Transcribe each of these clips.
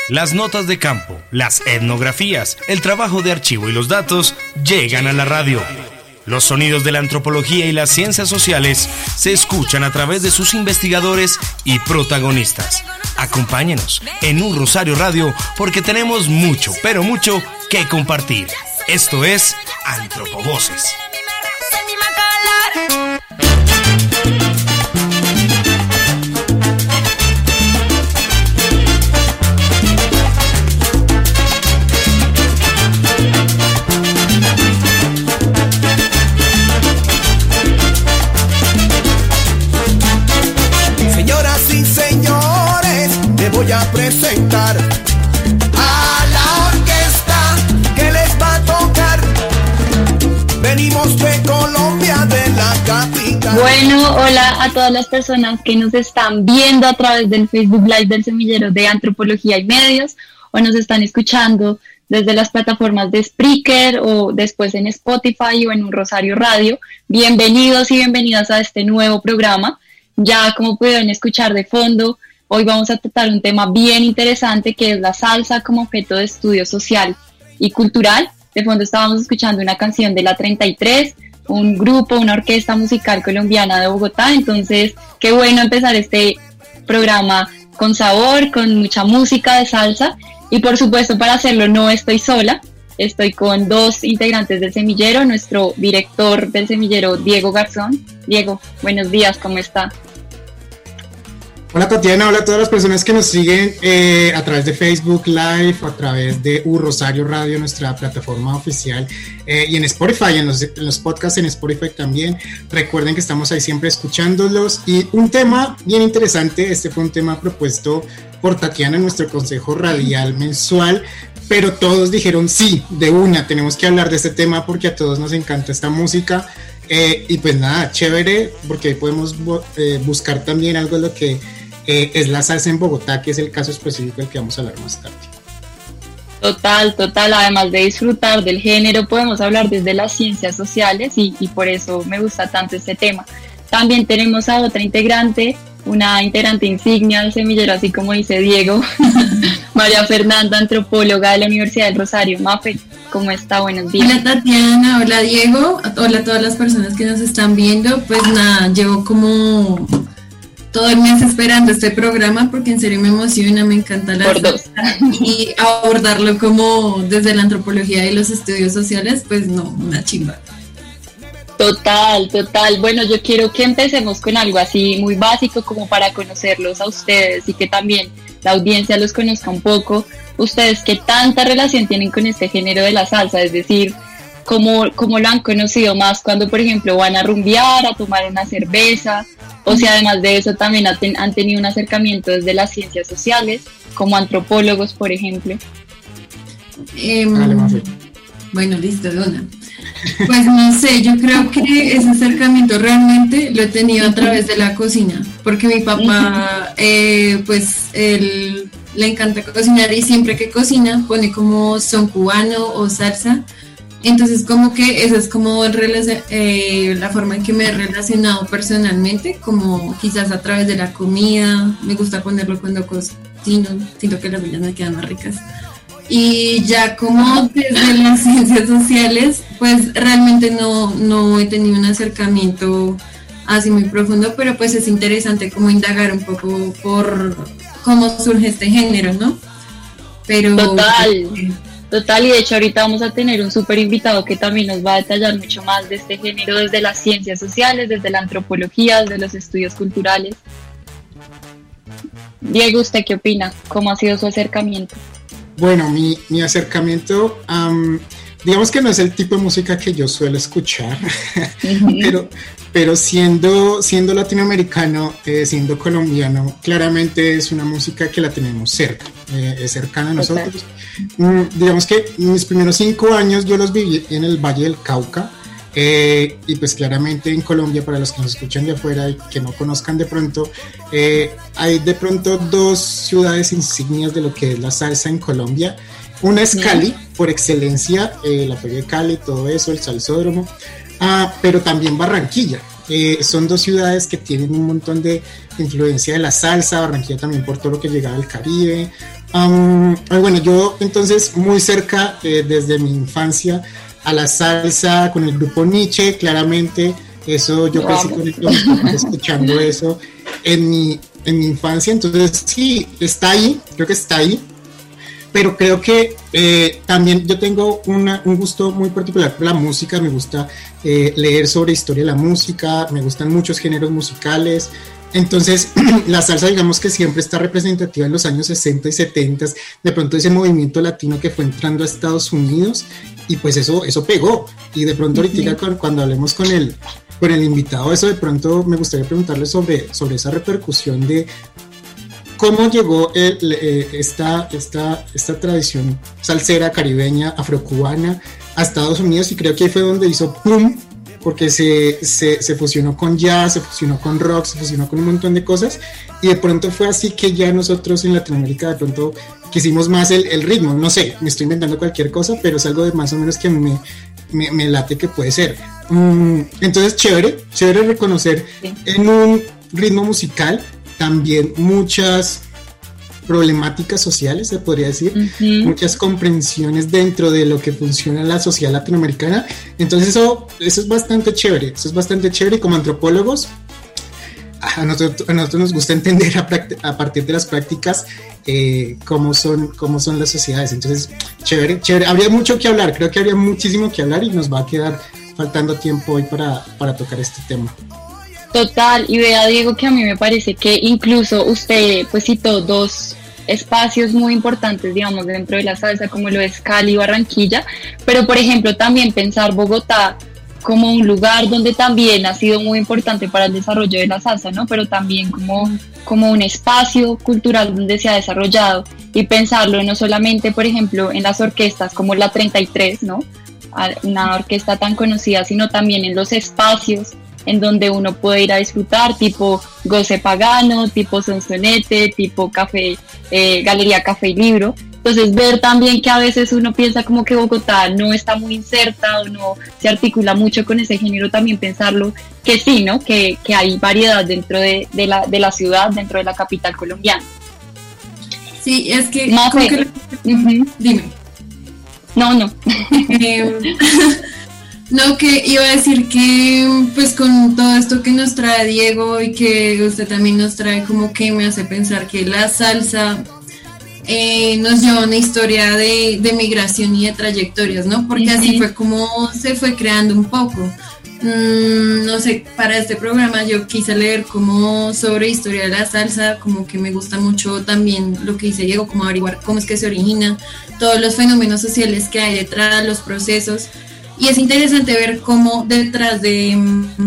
Las notas de campo, las etnografías, el trabajo de archivo y los datos llegan a la radio. Los sonidos de la antropología y las ciencias sociales se escuchan a través de sus investigadores y protagonistas. Acompáñenos en Un Rosario Radio porque tenemos mucho, pero mucho que compartir. Esto es Antropovoces. Voy a presentar a la orquesta que les va a tocar. Venimos de Colombia, de la capital. Bueno, hola a todas las personas que nos están viendo a través del Facebook Live del Semillero de Antropología y Medios o nos están escuchando desde las plataformas de Spreaker o después en Spotify o en Un Rosario Radio. Bienvenidos y bienvenidas a este nuevo programa. Ya como pudieron escuchar de fondo, hoy vamos a tratar un tema bien interesante que es la salsa como objeto de estudio social y cultural. De fondo estábamos escuchando una canción de La 33, un grupo, una orquesta musical colombiana de Bogotá. Entonces, qué bueno empezar este programa con sabor, con mucha música de salsa. Y por supuesto, para hacerlo no estoy sola, estoy con dos integrantes del Semillero, nuestro director del Semillero, Diego Garzón. Diego, buenos días, ¿cómo está? Hola Tatiana, hola a todas las personas que nos siguen a través de Facebook Live, a través de Un Rosario Radio, nuestra plataforma oficial, y en Spotify, en los podcasts en Spotify también. Recuerden que estamos ahí siempre escuchándolos. Y un tema bien interesante, este fue un tema propuesto por Tatiana en nuestro consejo radial mensual, pero todos dijeron sí, de una, tenemos que hablar de este tema porque a todos nos encanta esta música. Y pues nada, chévere, porque ahí podemos buscar también algo de lo que es la salsa en Bogotá, que es el caso específico del que vamos a hablar más tarde. Total, además de disfrutar del género, podemos hablar desde las ciencias sociales y por eso me gusta tanto este tema. También tenemos a otra integrante, una integrante insignia del Semillero, así como dice Diego, María Fernanda, antropóloga de la Universidad del Rosario. Mafe, ¿cómo está? Buenos días. Hola Tatiana, hola Diego, hola a todas las personas que nos están viendo. Pues nada, llevo como todo el mes esperando este programa porque en serio me emociona, me encanta la salsa y abordarlo como desde la antropología y los estudios sociales, pues no, una chimba. Total. Bueno, yo quiero que empecemos con algo así muy básico como para conocerlos a ustedes y que también la audiencia los conozca un poco. Ustedes, ¿qué tanta relación tienen con este género de la salsa? Es decir, ¿cómo lo han conocido más cuando, por ejemplo, van a rumbear, a tomar una cerveza? O si además de eso también han tenido un acercamiento desde las ciencias sociales, como antropólogos, por ejemplo. Bueno, listo, de una. Pues no sé, yo creo que ese acercamiento realmente lo he tenido a través de la cocina, porque mi papá, pues él le encanta cocinar y siempre que cocina pone como son cubano o salsa. Entonces como que esa es como la forma en que me he relacionado personalmente, como quizás a través de la comida. Me gusta ponerlo cuando cocino, siento que las vidas me quedan más ricas. Y ya como desde las ciencias sociales, pues realmente no he tenido un acercamiento así muy profundo, pero pues es interesante como indagar un poco por cómo surge este género, ¿no? Pero Total, y de hecho ahorita vamos a tener un súper invitado que también nos va a detallar mucho más de este género desde las ciencias sociales, desde la antropología, desde los estudios culturales. Diego, ¿usted qué opina? ¿Cómo ha sido su acercamiento? Bueno, mi acercamiento, digamos que no es el tipo de música que yo suelo escuchar, pero siendo latinoamericano, siendo colombiano, claramente es una música que la tenemos cerca, es cercana a nosotros. Digamos que mis primeros 5 años yo los viví en el Valle del Cauca, y pues claramente en Colombia, para los que nos escuchan de afuera y que no conozcan de pronto, hay de pronto 2 ciudades insignias de lo que es la salsa en Colombia. Una es Cali, por excelencia, la Feria de Cali, todo eso, el salsódromo, pero también Barranquilla. Son 2 ciudades que tienen un montón de influencia de la salsa. Barranquilla también por todo lo que llegaba del Caribe, Bueno, yo entonces muy cerca desde mi infancia a la salsa con el grupo Nietzsche, claramente, eso yo crecí con mis papás escuchando eso en mi infancia, entonces sí, está ahí, creo que está ahí, pero creo que también yo tengo un gusto muy particular por la música, me gusta leer sobre historia de la música, me gustan muchos géneros musicales. Entonces, la salsa, digamos que siempre está representativa en los años 60 y 70, de pronto ese movimiento latino que fue entrando a Estados Unidos, y pues eso pegó. Y de pronto ahorita cuando hablemos con el invitado, eso de pronto me gustaría preguntarle sobre esa repercusión de cómo llegó esta tradición salsera, caribeña, afrocubana a Estados Unidos, y creo que ahí fue donde hizo ¡pum!, porque se fusionó con jazz, se fusionó con rock, se fusionó con un montón de cosas, y de pronto fue así que ya nosotros en Latinoamérica de pronto quisimos más el ritmo, no sé, me estoy inventando cualquier cosa, pero es algo de más o menos que me late que puede ser. Entonces chévere reconocer en un ritmo musical también muchas problemáticas sociales, se podría decir, muchas comprensiones dentro de lo que funciona en la sociedad latinoamericana. Entonces eso es bastante chévere, y como antropólogos a nosotros nos gusta entender a partir de las prácticas cómo son las sociedades. Entonces chévere, habría mucho que hablar, creo que habría muchísimo que hablar, y nos va a quedar faltando tiempo hoy para tocar este tema. Total, y vea, Diego, que a mí me parece que incluso usted pues citó dos espacios muy importantes, digamos, dentro de la salsa, como lo es Cali y Barranquilla, pero por ejemplo también pensar Bogotá como un lugar donde también ha sido muy importante para el desarrollo de la salsa, ¿no? Pero también como un espacio cultural donde se ha desarrollado, y pensarlo no solamente, por ejemplo, en las orquestas como la 33, ¿no? Una orquesta tan conocida, sino también en los espacios en donde uno puede ir a disfrutar, tipo Goce Pagano, tipo Sonsonete, tipo Café, Galería Café y Libro. Entonces ver también que a veces uno piensa como que Bogotá no está muy inserta o no se articula mucho con ese género, también pensarlo que sí, ¿no? Que hay variedad dentro de la ciudad, dentro de la capital colombiana. Sí, es que... Dime. No. No, que iba a decir que pues con todo esto que nos trae Diego y que usted también nos trae, como que me hace pensar que la salsa nos lleva a una historia de migración y de trayectorias, ¿no? Porque así fue como se fue creando un poco. No sé, para este programa yo quise leer como sobre historia de la salsa, como que me gusta mucho también lo que dice Diego, como averiguar cómo es que se origina, todos los fenómenos sociales que hay detrás, los procesos. Y es interesante ver cómo detrás de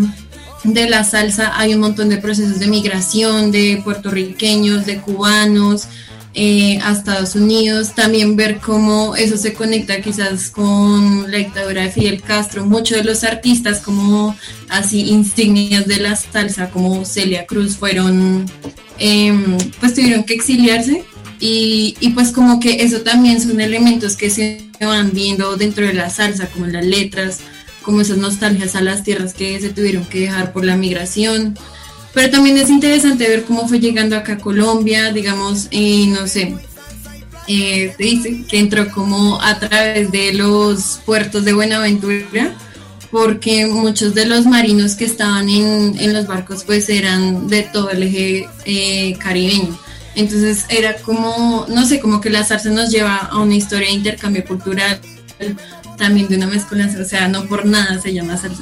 la salsa hay un montón de procesos de migración, de puertorriqueños, de cubanos a Estados Unidos. También ver cómo eso se conecta quizás con la dictadura de Fidel Castro. Muchos de los artistas como así insignias de la salsa, como Celia Cruz, fueron pues tuvieron que exiliarse. Y pues como que eso también son elementos que se van viendo dentro de la salsa, como en las letras, como esas nostalgias a las tierras que se tuvieron que dejar por la migración. Pero también es interesante ver cómo fue llegando acá a Colombia, digamos, no sé, se dice que entró como a través de los puertos de Buenaventura, porque muchos de los marinos que estaban en los barcos pues eran de todo el eje caribeño. Entonces era como, no sé, como que la salsa nos lleva a una historia de intercambio cultural, también de una mezcolanza, o sea, no por nada se llama salsa.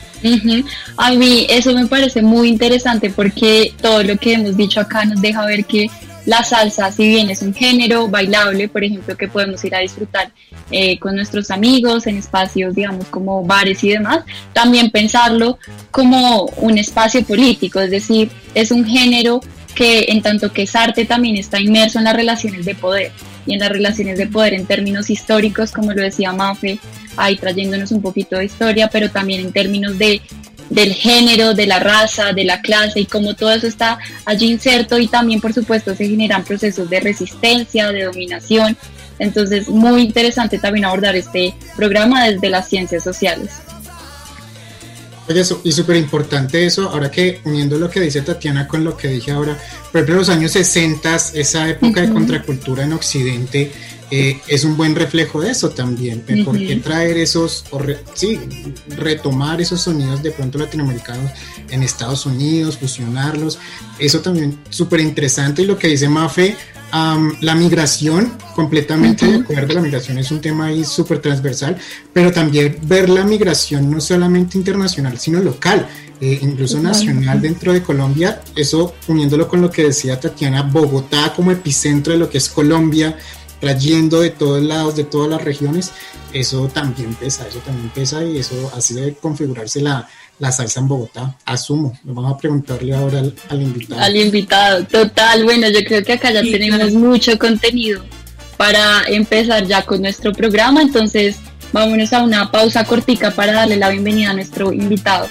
A mí eso me parece muy interesante, porque todo lo que hemos dicho acá nos deja ver que la salsa, si bien es un género bailable, por ejemplo, que podemos ir a disfrutar con nuestros amigos en espacios, digamos, como bares y demás, también pensarlo como un espacio político, es decir, es un género que en tanto que es arte también está inmerso en las relaciones de poder, y en las relaciones de poder en términos históricos, como lo decía Mafe, ahí trayéndonos un poquito de historia, pero también en términos del género, de la raza, de la clase, y cómo todo eso está allí inserto, y también por supuesto se generan procesos de resistencia, de dominación. Entonces muy interesante también abordar este programa desde las ciencias sociales. Oye, y súper importante eso, ahora que uniendo lo que dice Tatiana con lo que dije ahora, por ejemplo, los años 60, esa época de contracultura en Occidente, es un buen reflejo de eso también. ¿Por qué traer esos, retomar esos sonidos de pronto latinoamericanos en Estados Unidos, fusionarlos? Eso también súper interesante. Y lo que dice Mafe, la migración, completamente de acuerdo, la migración es un tema ahí súper transversal, pero también ver la migración no solamente internacional, sino local, incluso nacional dentro de Colombia, eso uniéndolo con lo que decía Tatiana, Bogotá como epicentro de lo que es Colombia, trayendo de todos lados, de todas las regiones, eso también pesa y eso así debe configurarse la salsa en Bogotá, asumo. Vamos a preguntarle ahora al invitado. Al invitado, total. Bueno, yo creo que acá ya tenemos mucho contenido para empezar ya con nuestro programa, entonces vámonos a una pausa cortica para darle la bienvenida a nuestro invitado.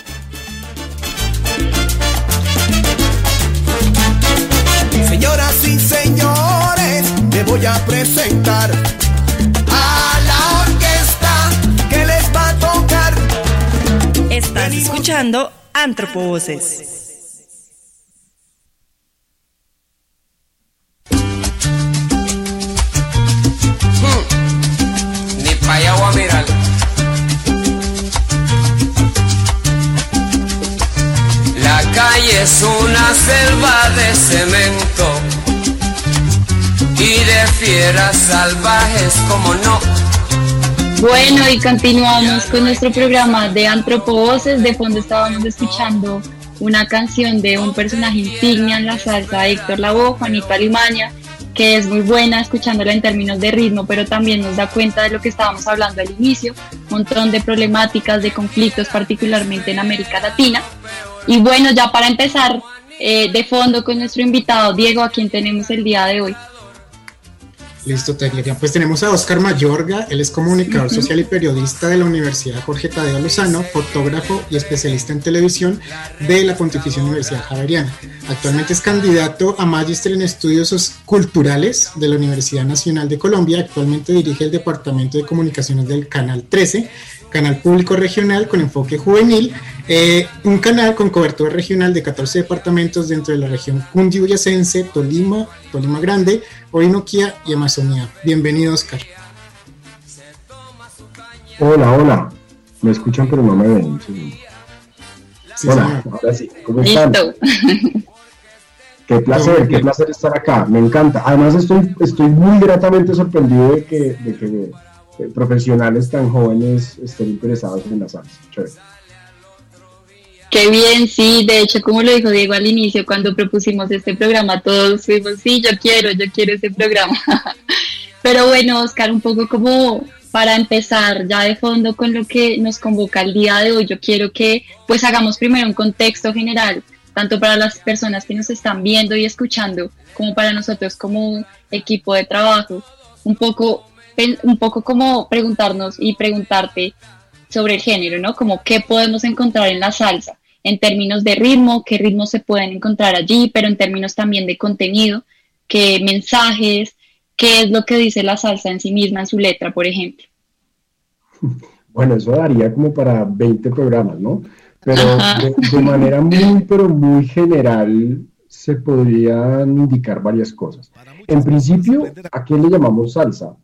Señoras y señores, te voy a presentar a la orquesta que les va a tocar. Estás escuchando Antropovoces. Ni pa' allá voy a mirar. La calle es una selva de cemento y de fieras salvajes como no. Bueno, y continuamos con nuestro programa de Antropovoces. De fondo estábamos escuchando una canción de un personaje insignia en la salsa, Héctor Lavoe, Juanito Alimaña, que es muy buena escuchándola en términos de ritmo, pero también nos da cuenta de lo que estábamos hablando al inicio, un montón de problemáticas, de conflictos, particularmente en América Latina. Y bueno, ya para empezar de fondo con nuestro invitado, Diego, a quien tenemos el día de hoy. Listo, Tatiana. Pues tenemos a Oscar Mayorga, él es comunicador social y periodista de la Universidad Jorge Tadeo Lozano, fotógrafo y especialista en televisión de la Pontificia Universidad Javeriana. Actualmente es candidato a Magíster en Estudios Culturales de la Universidad Nacional de Colombia. Actualmente dirige el Departamento de Comunicaciones del Canal 13, canal público regional con enfoque juvenil, un canal con cobertura regional de 14 departamentos dentro de la región cundiboyacense, Tolima Grande, Orinoquía y Amazonía. Bienvenido, Oscar. Hola. Me escuchan pero no me ven. Sí, hola, señor. Ahora sí. ¿Cómo están? Listo. Qué placer estar acá. Me encanta. Además estoy muy gratamente sorprendido de que profesionales tan jóvenes estén interesados en la salsa. Chévere. Qué bien, sí, de hecho, como lo dijo Diego al inicio, cuando propusimos este programa, todos fuimos, sí, yo quiero ese programa. Pero bueno, Oscar, un poco como para empezar ya de fondo con lo que nos convoca el día de hoy, yo quiero que pues hagamos primero un contexto general, tanto para las personas que nos están viendo y escuchando, como para nosotros como equipo de trabajo, un poco como preguntarnos y preguntarte sobre el género, ¿no? Como qué podemos encontrar en la salsa, en términos de ritmo, qué ritmos se pueden encontrar allí, pero en términos también de contenido, qué mensajes, qué es lo que dice la salsa en sí misma, en su letra, por ejemplo. Bueno, eso daría como para 20 programas, ¿no? Pero de manera muy general se podrían indicar varias cosas. En principio, ¿a qué le llamamos salsa?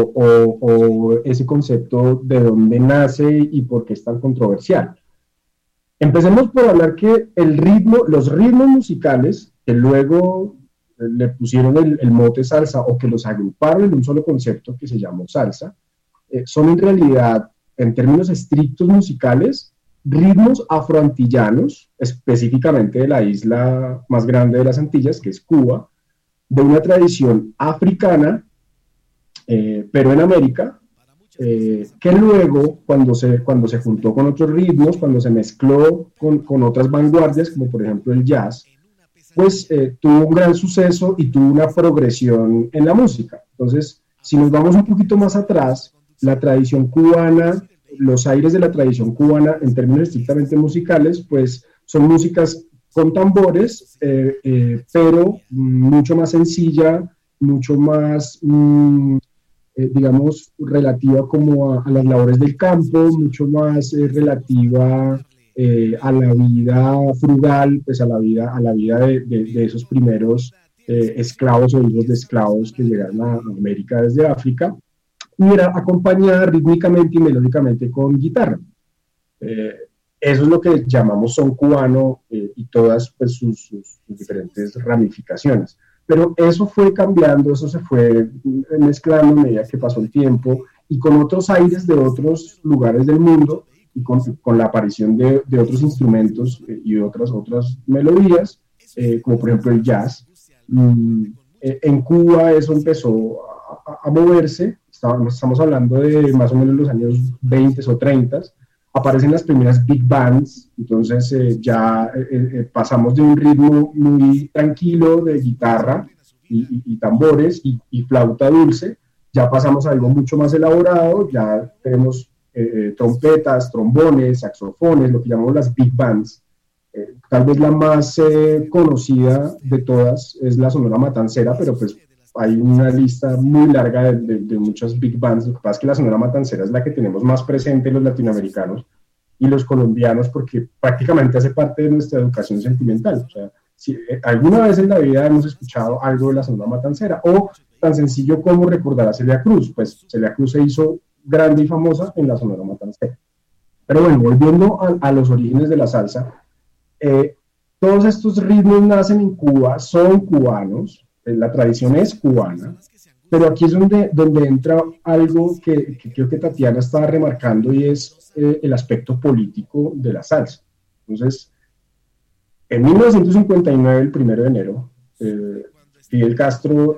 O ese concepto de dónde nace y por qué es tan controversial. Empecemos por hablar que los ritmos musicales que luego le pusieron el mote salsa o que los agruparon en un solo concepto que se llamó salsa, son en realidad, en términos estrictos musicales, ritmos afroantillanos, específicamente de la isla más grande de las Antillas, que es Cuba, de una tradición africana, pero en América, que luego cuando se juntó con otros ritmos, cuando se mezcló con otras vanguardias, como por ejemplo el jazz, pues tuvo un gran suceso y tuvo una progresión en la música. Entonces, si nos vamos un poquito más atrás, la tradición cubana, los aires de la tradición cubana en términos estrictamente musicales, pues son músicas con tambores, pero mucho más sencilla, mucho más digamos, relativa como a las labores del campo, mucho más relativa a la vida frugal, pues a la vida de esos primeros esclavos o hijos de esclavos que llegaron a América desde África, y era acompañada rítmicamente y melódicamente con guitarra. Eso es lo que llamamos son cubano y todas pues, sus diferentes ramificaciones. Pero eso fue cambiando, eso se fue mezclando a medida que pasó el tiempo y con otros aires de otros lugares del mundo y con la aparición de otros instrumentos y otras melodías, como por ejemplo el jazz. En Cuba eso empezó a moverse, estamos hablando de más o menos los años 20 o 30, aparecen las primeras big bands, entonces pasamos de un ritmo muy tranquilo de guitarra y tambores y flauta dulce, ya pasamos a algo mucho más elaborado, ya tenemos trompetas, trombones, saxofones, lo que llamamos las big bands. Tal vez la más conocida de todas es la Sonora Matancera, pero pues hay una lista muy larga de muchas big bands. Lo que pasa es que la Sonora Matancera es la que tenemos más presente los latinoamericanos y los colombianos, porque prácticamente hace parte de nuestra educación sentimental. O sea, si alguna vez en la vida hemos escuchado algo de la Sonora Matancera, o tan sencillo como recordar a Celia Cruz, pues Celia Cruz se hizo grande y famosa en la Sonora Matancera. Pero bueno, volviendo a los orígenes de la salsa, todos estos ritmos nacen en Cuba, son cubanos, la tradición es cubana, pero aquí es donde entra algo que creo que Tatiana estaba remarcando, y es el aspecto político de la salsa. Entonces, en 1959, el 1 de enero, Fidel Castro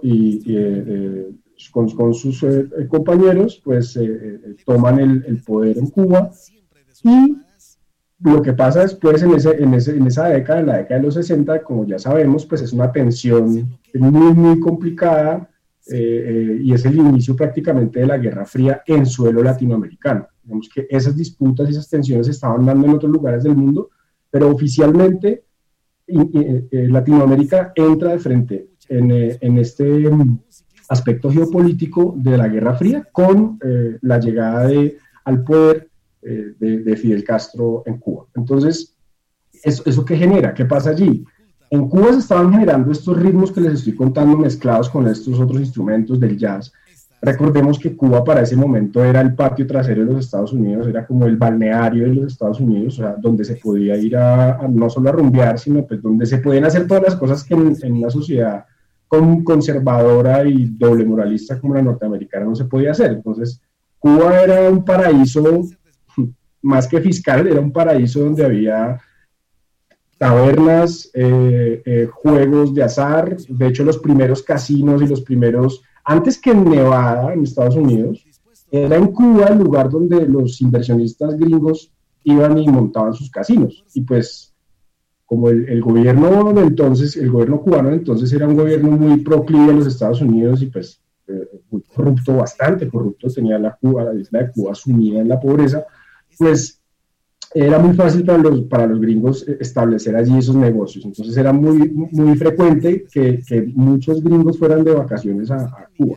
con sus compañeros, pues toman el poder en Cuba, y lo que pasa después en esa década, en la década de los 60, como ya sabemos, pues es una tensión muy, muy complicada, y es el inicio prácticamente de la Guerra Fría en suelo latinoamericano. Digamos que esas disputas y esas tensiones se estaban dando en otros lugares del mundo, pero oficialmente Latinoamérica entra de frente en este aspecto geopolítico de la Guerra Fría con la llegada al poder de Fidel Castro en Cuba. Entonces, ¿eso qué genera? ¿Qué pasa allí? En Cuba se estaban generando estos ritmos que les estoy contando mezclados con estos otros instrumentos del jazz. Recordemos que Cuba para ese momento era el patio trasero de los Estados Unidos, era como el balneario de los Estados Unidos, o sea, donde se podía ir no solo a rumbear, sino pues donde se pueden hacer todas las cosas que en una sociedad conservadora y doble moralista como la norteamericana no se podía hacer. Entonces, Cuba era un paraíso, más que fiscal, era un paraíso donde había tabernas, juegos de azar. De hecho, los primeros casinos y los primeros, antes que en Nevada, en Estados Unidos, era en Cuba el lugar donde los inversionistas gringos iban y montaban sus casinos. Y pues, como el gobierno de entonces, el gobierno cubano de entonces era un gobierno muy proclive a los Estados Unidos y pues muy corrupto, bastante corrupto, tenía la isla de Cuba sumida en la pobreza, pues era muy fácil para los gringos establecer allí esos negocios. Entonces era muy, muy frecuente que muchos gringos fueran de vacaciones a Cuba.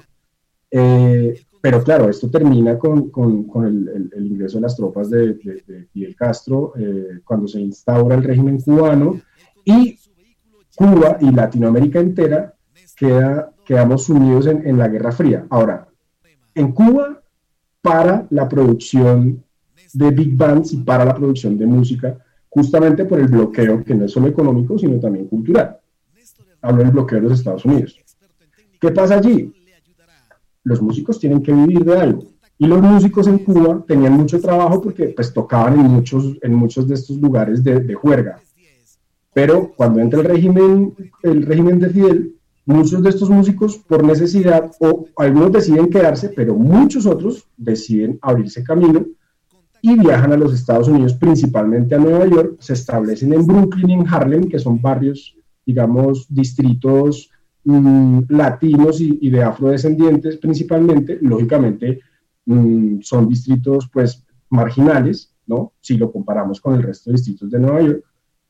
Pero claro, esto termina con el ingreso de las tropas de Fidel Castro, cuando se instaura el régimen cubano, y Cuba y Latinoamérica entera quedamos sumidos en la Guerra Fría. Ahora, en Cuba, para la producción de big bands y para la producción de música, justamente por el bloqueo, que no es solo económico, sino también cultural. Hablo del bloqueo de los Estados Unidos. ¿Qué pasa allí? Los músicos tienen que vivir de algo, y los músicos en Cuba tenían mucho trabajo porque pues tocaban en muchos de estos lugares de juerga. Pero cuando entra el régimen de Fidel, muchos de estos músicos por necesidad, o algunos deciden quedarse, pero muchos otros deciden abrirse camino y viajan a los Estados Unidos, principalmente a Nueva York, se establecen en Brooklyn y en Harlem, que son barrios, digamos, distritos latinos y de afrodescendientes principalmente. Lógicamente son distritos pues marginales, ¿no? Si lo comparamos con el resto de distritos de Nueva York.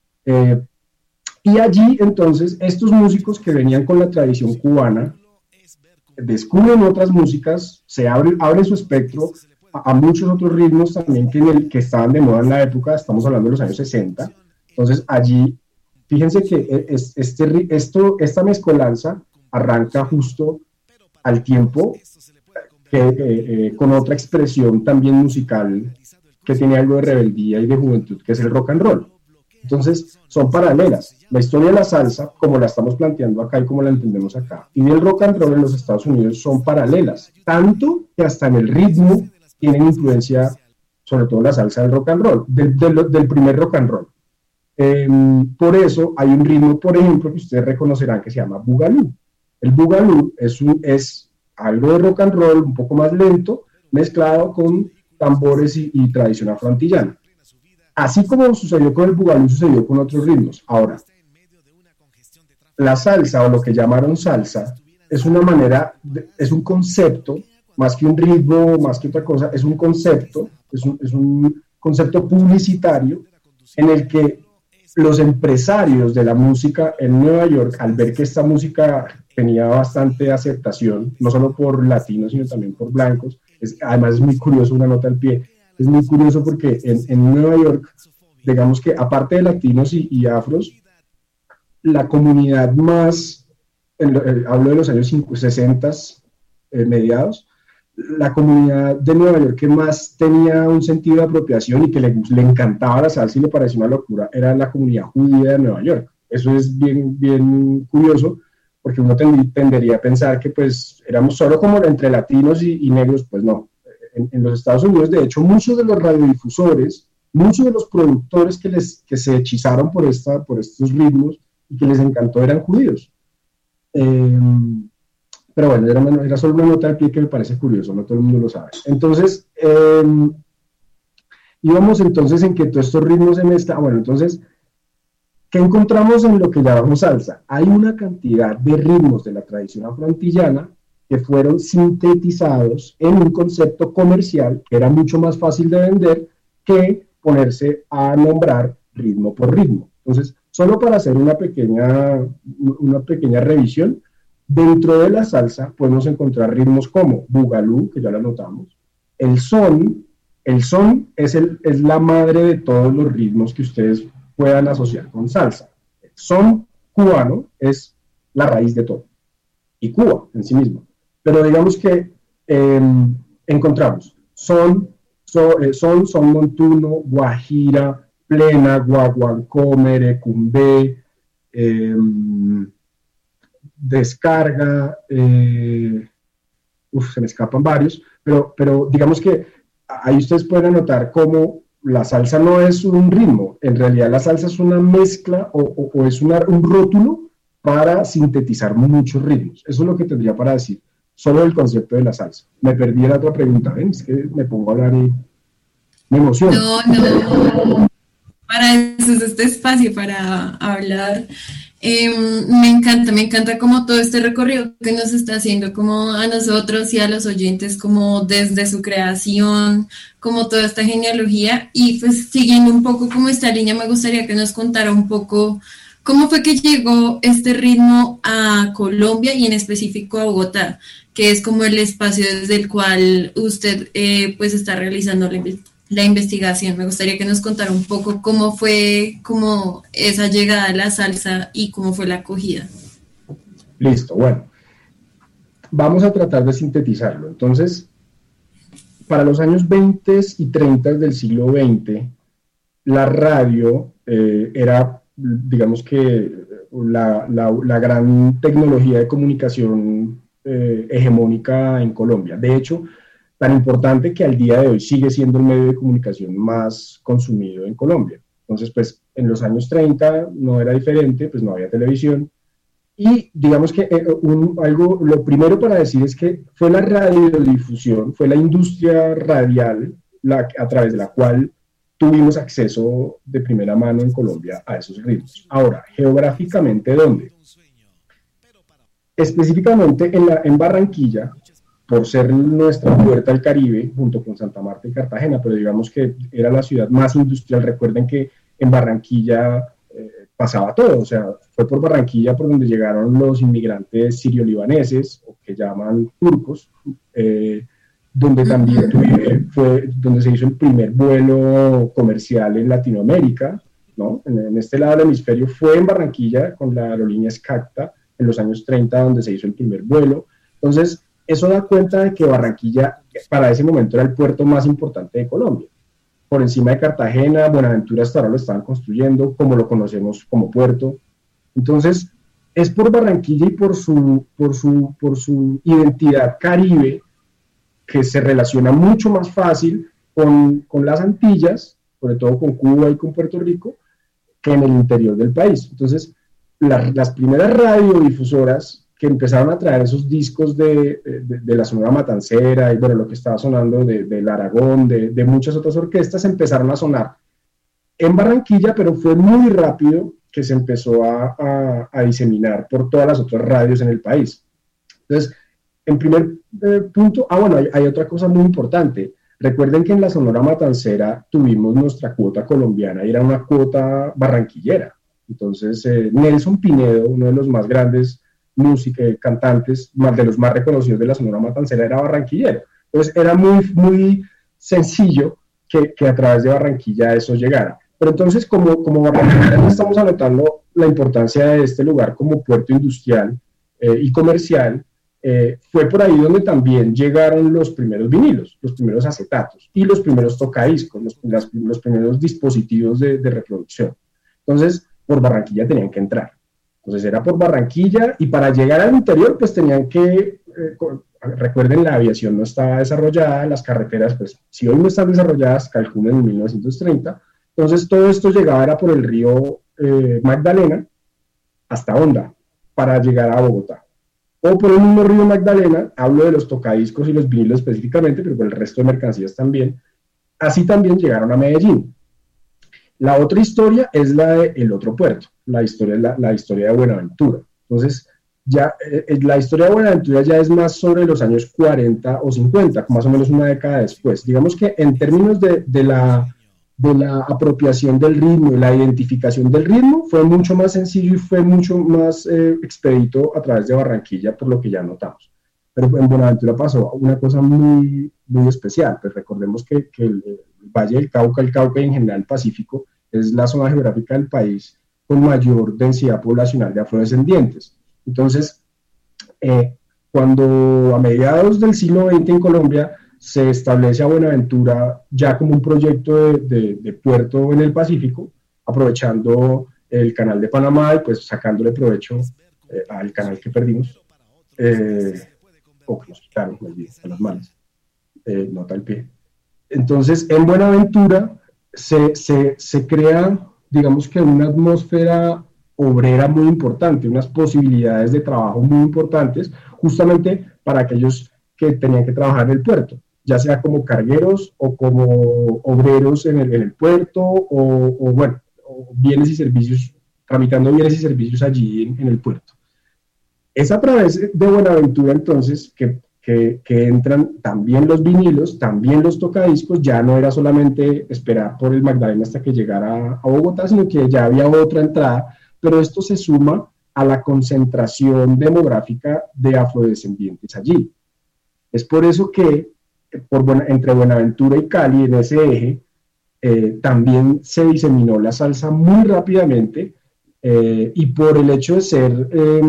Y allí entonces estos músicos que venían con la tradición cubana descubren otras músicas, abren su espectro, a muchos otros ritmos también que estaban de moda en la época, estamos hablando de los años 60. Entonces allí, fíjense que esta mezcolanza arranca justo al tiempo con otra expresión también musical que tiene algo de rebeldía y de juventud, que es el rock and roll. Entonces, son paralelas. La historia de la salsa, como la estamos planteando acá y como la entendemos acá, y del rock and roll en los Estados Unidos son paralelas, tanto que hasta en el ritmo tienen influencia, sobre todo la salsa del rock and roll, del primer rock and roll. Por eso hay un ritmo, por ejemplo, que ustedes reconocerán que se llama Boogaloo. El Boogaloo es algo de rock and roll un poco más lento, mezclado con tambores y tradición afroantillana. Así como sucedió con el Boogaloo, sucedió con otros ritmos. Ahora, la salsa, o lo que llamaron salsa, es una manera, es un concepto, más que un ritmo, más que otra cosa, es un concepto, es un concepto publicitario en el que los empresarios de la música en Nueva York, al ver que esta música tenía bastante aceptación, no solo por latinos, sino también por blancos, además es muy curioso, una nota al pie, es muy curioso porque en Nueva York, digamos que aparte de latinos y afros, la comunidad más, hablo de los años 60, mediados, la comunidad de Nueva York que más tenía un sentido de apropiación y que le encantaba la salsa y le parecía una locura, era la comunidad judía de Nueva York. Eso es bien, bien curioso, porque uno tendería a pensar que pues éramos solo como entre latinos y negros, pues no. En los Estados Unidos, de hecho, muchos de los radiodifusores, muchos de los productores que se hechizaron por estos ritmos y que les encantó eran judíos. Pero bueno, era solo una nota aquí que me parece curioso, no todo el mundo lo sabe. Entonces, íbamos entonces en que todos estos ritmos se mezclan. Bueno, entonces, ¿qué encontramos en lo que llamamos salsa? Hay una cantidad de ritmos de la tradición afroantillana que fueron sintetizados en un concepto comercial que era mucho más fácil de vender que ponerse a nombrar ritmo por ritmo. Entonces, solo para hacer una pequeña revisión, dentro de la salsa podemos encontrar ritmos como Boogaloo, que ya lo anotamos, el son es la madre de todos los ritmos que ustedes puedan asociar con salsa. El son cubano es la raíz de todo, y Cuba en sí mismo. Pero digamos que encontramos son montuno, guajira, plena, guaguancó, merecumbé, descarga, se me escapan varios, pero digamos que ahí ustedes pueden anotar cómo la salsa no es un ritmo, en realidad la salsa es una mezcla o es un rótulo para sintetizar muchos ritmos. Eso es lo que tendría para decir solo el concepto de la salsa. Me perdí en la otra pregunta, ¿ven? Es que me pongo a hablar y me emociono. No. Para eso es este espacio, para hablar. Me encanta como todo este recorrido que nos está haciendo como a nosotros y a los oyentes, como desde su creación, como toda esta genealogía. Y pues siguiendo un poco como esta línea, me gustaría que nos contara un poco cómo fue que llegó este ritmo a Colombia y en específico a Bogotá, que es como el espacio desde el cual usted pues está realizando la investigación. Me gustaría que nos contara un poco cómo fue como esa llegada a la salsa y cómo fue la acogida. Listo, bueno. Vamos a tratar de sintetizarlo. Entonces, para los años 20 y 30 del siglo XX, la radio era, digamos que, la gran tecnología de comunicación hegemónica en Colombia. De hecho, tan importante que al día de hoy sigue siendo el medio de comunicación más consumido en Colombia. Entonces, pues, en los años 30 no era diferente, pues no había televisión. Y digamos que lo primero para decir es que fue la radiodifusión, fue la industria radial a través de la cual tuvimos acceso de primera mano en Colombia a esos ritmos. Ahora, geográficamente, ¿dónde? Específicamente en Barranquilla, por ser nuestra puerta al Caribe, junto con Santa Marta y Cartagena, pero digamos que era la ciudad más industrial. Recuerden que en Barranquilla pasaba todo, o sea, fue por Barranquilla por donde llegaron los inmigrantes sirio-libaneses, o que llaman turcos, donde también fue donde se hizo el primer vuelo comercial en Latinoamérica, ¿no? En este lado del hemisferio fue en Barranquilla con la aerolínea Scacta en los años 30, donde se hizo el primer vuelo. Entonces, eso da cuenta de que Barranquilla para ese momento era el puerto más importante de Colombia. Por encima de Cartagena, Buenaventura hasta ahora lo estaban construyendo como lo conocemos como puerto. Entonces, es por Barranquilla y por su identidad caribe que se relaciona mucho más fácil con las Antillas, sobre todo con Cuba y con Puerto Rico, que en el interior del país. Entonces, las primeras radiodifusoras que empezaron a traer esos discos de la Sonora Matancera y bueno, lo que estaba sonando del Aragón, de muchas otras orquestas, empezaron a sonar en Barranquilla, pero fue muy rápido que se empezó a diseminar por todas las otras radios en el país. Entonces, en primer punto, bueno, hay otra cosa muy importante. Recuerden que en la Sonora Matancera tuvimos nuestra cuota colombiana y era una cuota barranquillera. Entonces, Nelson Pinedo, uno de los más grandes cantantes, de los más reconocidos de la Sonora Matancera, era barranquillero. Entonces, era muy sencillo que a través de Barranquilla eso llegara. Pero entonces, como Barranquilla, estamos anotando la importancia de este lugar como puerto industrial y comercial. Fue por ahí donde también llegaron los primeros vinilos, los primeros acetatos y los primeros tocadiscos, los primeros dispositivos de reproducción. Entonces, por Barranquilla tenían que entrar. Entonces, era por Barranquilla y para llegar al interior, pues tenían que, recuerden, la aviación no estaba desarrollada, las carreteras, pues, si hoy no están desarrolladas, calculen en 1930. Entonces, todo esto llegaba era por el río Magdalena hasta Honda para llegar a Bogotá. O por el mismo río Magdalena, hablo de los tocadiscos y los vinilos específicamente, pero por el resto de mercancías también. Así también llegaron a Medellín. La otra historia es la del otro puerto, la historia de Buenaventura. Entonces, ya la historia de Buenaventura ya es más sobre los años 40 o 50, más o menos una década después. Digamos que en términos de la apropiación del ritmo y la identificación del ritmo fue mucho más sencillo y fue mucho más expedito a través de Barranquilla, por lo que ya notamos. Pero en Buenaventura pasó una cosa muy especial. Pues recordemos que el Valle del Cauca, el Cauca y en general el Pacífico, es la zona geográfica del país con mayor densidad poblacional de afrodescendientes. Entonces, cuando a mediados del siglo XX en Colombia se establece a Buenaventura ya como un proyecto de puerto en el Pacífico, aprovechando el canal de Panamá y pues sacándole provecho al canal que perdimos, o que nos quitaron, a las manos, nota al pie. Entonces, en Buenaventura se crea, digamos que una atmósfera obrera muy importante, unas posibilidades de trabajo muy importantes, justamente para aquellos que tenían que trabajar en el puerto, ya sea como cargueros o como obreros en el puerto, o bienes y servicios, tramitando bienes y servicios allí en el puerto. Es a través de Buenaventura entonces que entran también los vinilos, también los tocadiscos. Ya no era solamente esperar por el Magdalena hasta que llegara a Bogotá, sino que ya había otra entrada, pero esto se suma a la concentración demográfica de afrodescendientes allí. Es por eso que entre Buenaventura y Cali, en ese eje, también se diseminó la salsa muy rápidamente, y por el hecho de ser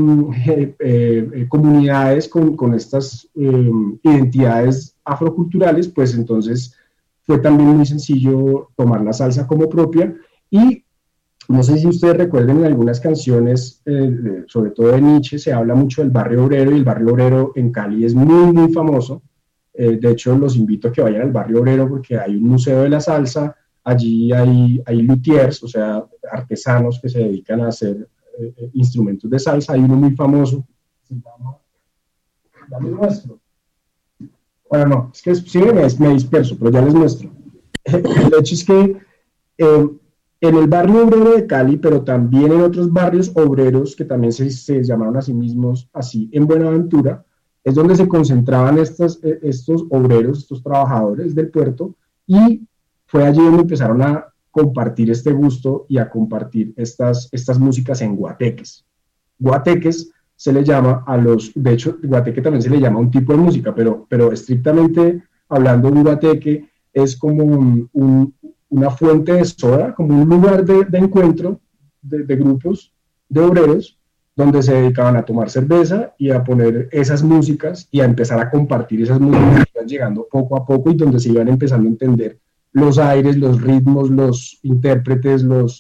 comunidades con estas identidades afroculturales, pues entonces fue también muy sencillo tomar la salsa como propia. Y no sé si ustedes recuerden, en algunas canciones, sobre todo de Nietzsche, se habla mucho del barrio obrero, y el barrio obrero en Cali es muy famoso. De hecho, los invito a que vayan al barrio obrero porque hay un museo de la salsa. Allí hay luthiers, o sea, artesanos que se dedican a hacer instrumentos de salsa. Hay uno muy famoso, se llama, ya les muestro. Bueno, no, es que sí me disperso, pero ya les muestro. El hecho es que en el barrio obrero de Cali, pero también en otros barrios obreros que también se llamaron a sí mismos así en Buenaventura, es donde se concentraban estos obreros, estos trabajadores del puerto, y fue allí donde empezaron a compartir este gusto y a compartir estas músicas en guateques. Guateques se le llama de hecho, guateque también se le llama un tipo de música, pero estrictamente hablando de un guateque, es como una fuente de soda, como un lugar de encuentro de grupos de obreros, donde se dedicaban a tomar cerveza y a poner esas músicas y a empezar a compartir esas músicas que iban llegando poco a poco y donde se iban empezando a entender los aires, los ritmos, los intérpretes,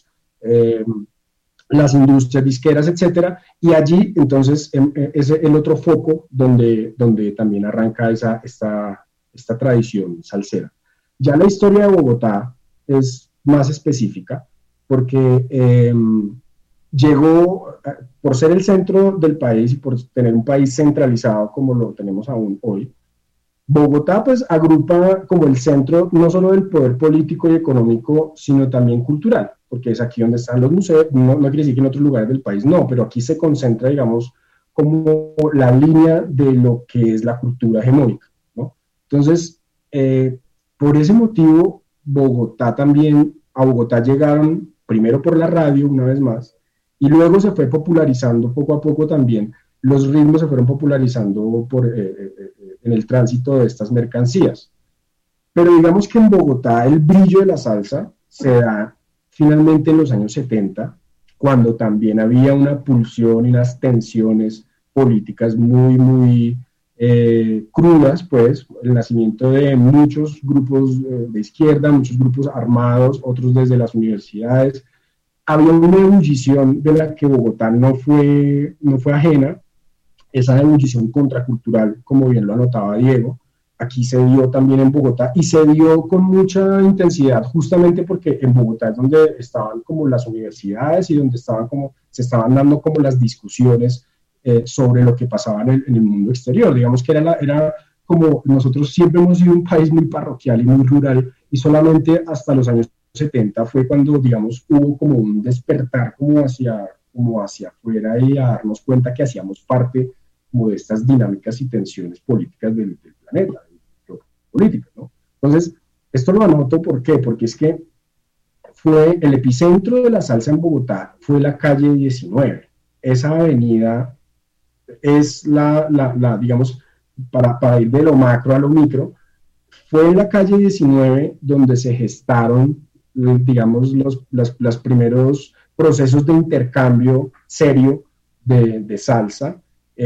las industrias disqueras, etcétera, y allí entonces es el otro foco donde también arranca esta tradición salsera. Ya la historia de Bogotá es más específica porque llegó, por ser el centro del país y por tener un país centralizado como lo tenemos aún hoy, Bogotá pues agrupa como el centro no solo del poder político y económico, sino también cultural, porque es aquí donde están los museos, no quiere decir que en otros lugares del país no, pero aquí se concentra, digamos, como la línea de lo que es la cultura hegemónica, ¿no? Entonces, por ese motivo, a Bogotá llegaron primero por la radio, una vez más, y luego se fue popularizando poco a poco también, los ritmos se fueron popularizando en el tránsito de estas mercancías. Pero digamos que en Bogotá el brillo de la salsa se da finalmente en los años 70, cuando también había una pulsión y unas tensiones políticas muy, muy crudas, pues, el nacimiento de muchos grupos de izquierda, muchos grupos armados, otros desde las universidades. Había una ebullición de la que Bogotá no fue ajena, esa ebullición contracultural, como bien lo anotaba Diego, aquí se dio también en Bogotá, y se dio con mucha intensidad, justamente porque en Bogotá es donde estaban como las universidades y donde se estaban dando como las discusiones sobre lo que pasaba en el mundo exterior. Digamos que era como, nosotros siempre hemos sido un país muy parroquial y muy rural, y solamente hasta los años 70 fue cuando, digamos, hubo como un despertar como hacia afuera y a darnos cuenta que hacíamos parte como de estas dinámicas y tensiones políticas del planeta, políticas, ¿no? Entonces, esto lo anoto, ¿por qué? Porque es que fue el epicentro de la salsa en Bogotá, fue la calle 19. Esa avenida es digamos, para ir de lo macro a lo micro, fue en la calle 19 donde se gestaron, digamos, los primeros procesos de intercambio serio de salsa.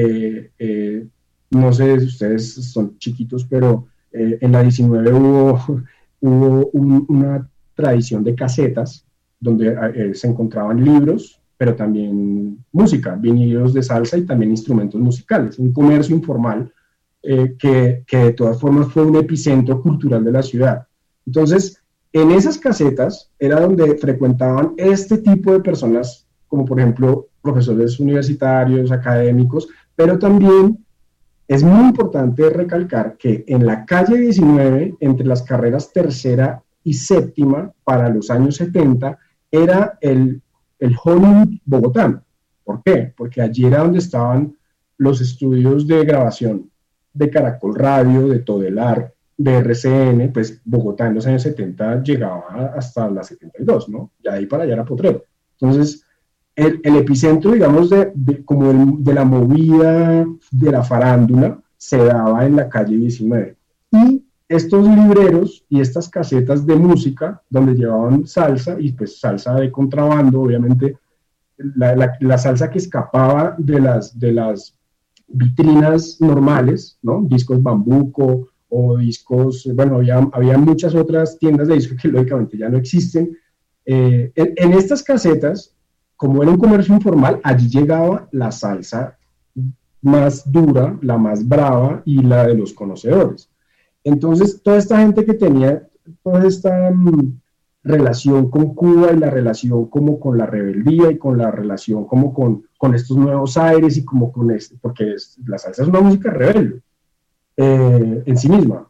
No sé si ustedes son chiquitos, pero en la 19 hubo una tradición de casetas donde se encontraban libros, pero también música, vinilos de salsa y también instrumentos musicales, un comercio informal que de todas formas fue un epicentro cultural de la ciudad. Entonces, en esas casetas era donde frecuentaban este tipo de personas, como por ejemplo profesores universitarios, académicos, pero también es muy importante recalcar que en la calle 19, entre las carreras tercera y séptima, para los años 70, era el Hollywood bogotano. ¿Por qué? Porque allí era donde estaban los estudios de grabación de Caracol Radio, de Todelar, de RCN. Pues Bogotá en los años 70 llegaba hasta la 72, ¿no? Y ahí para allá era potrero. Entonces, el epicentro, digamos, de la movida de la farándula se daba en la calle 19. Y estos libreros y estas casetas de música, donde llevaban salsa, y pues salsa de contrabando, obviamente, la salsa que escapaba de las vitrinas normales, ¿no? Discos Bambuco o discos, bueno, había muchas otras tiendas de discos que lógicamente ya no existen. En estas casetas, como era un comercio informal, allí llegaba la salsa más dura, la más brava y la de los conocedores. Entonces, toda esta gente que tenía toda esta relación con Cuba y la relación como con la rebeldía y con la relación como con estos nuevos aires y como con porque la salsa es una música rebelde en sí misma.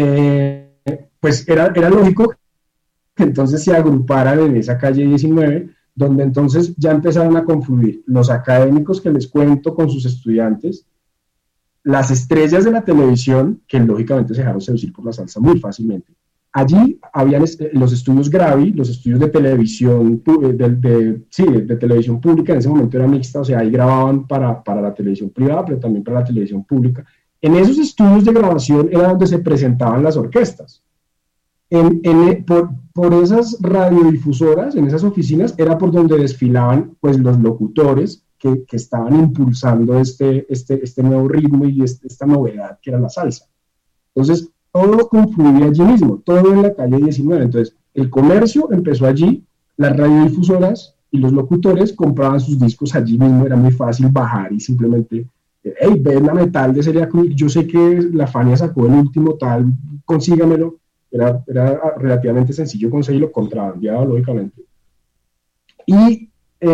Pues era lógico que entonces se agruparan en esa calle 19, donde entonces ya empezaron a confluir los académicos que les cuento con sus estudiantes, las estrellas de la televisión, que lógicamente se dejaron seducir por la salsa muy fácilmente. Allí habían los estudios Gravi, los estudios de televisión, de televisión pública, en ese momento era mixta, o sea, ahí grababan para la televisión privada, pero también para la televisión pública. en esos estudios de grabación era donde se presentaban las orquestas. Por esas radiodifusoras, en esas oficinas, era por donde desfilaban pues, los locutores que estaban impulsando este nuevo ritmo y esta novedad que era la salsa. Entonces, todo confluía allí mismo, todo en la calle 19. Entonces, el comercio empezó allí, las radiodifusoras y los locutores compraban sus discos allí mismo, era muy fácil bajar y simplemente, hey, ven la metal de Celia Cruz, yo sé que la Fania sacó el último tal, consígamelo. Era relativamente sencillo conseguirlo, contrabandeado, lógicamente. Y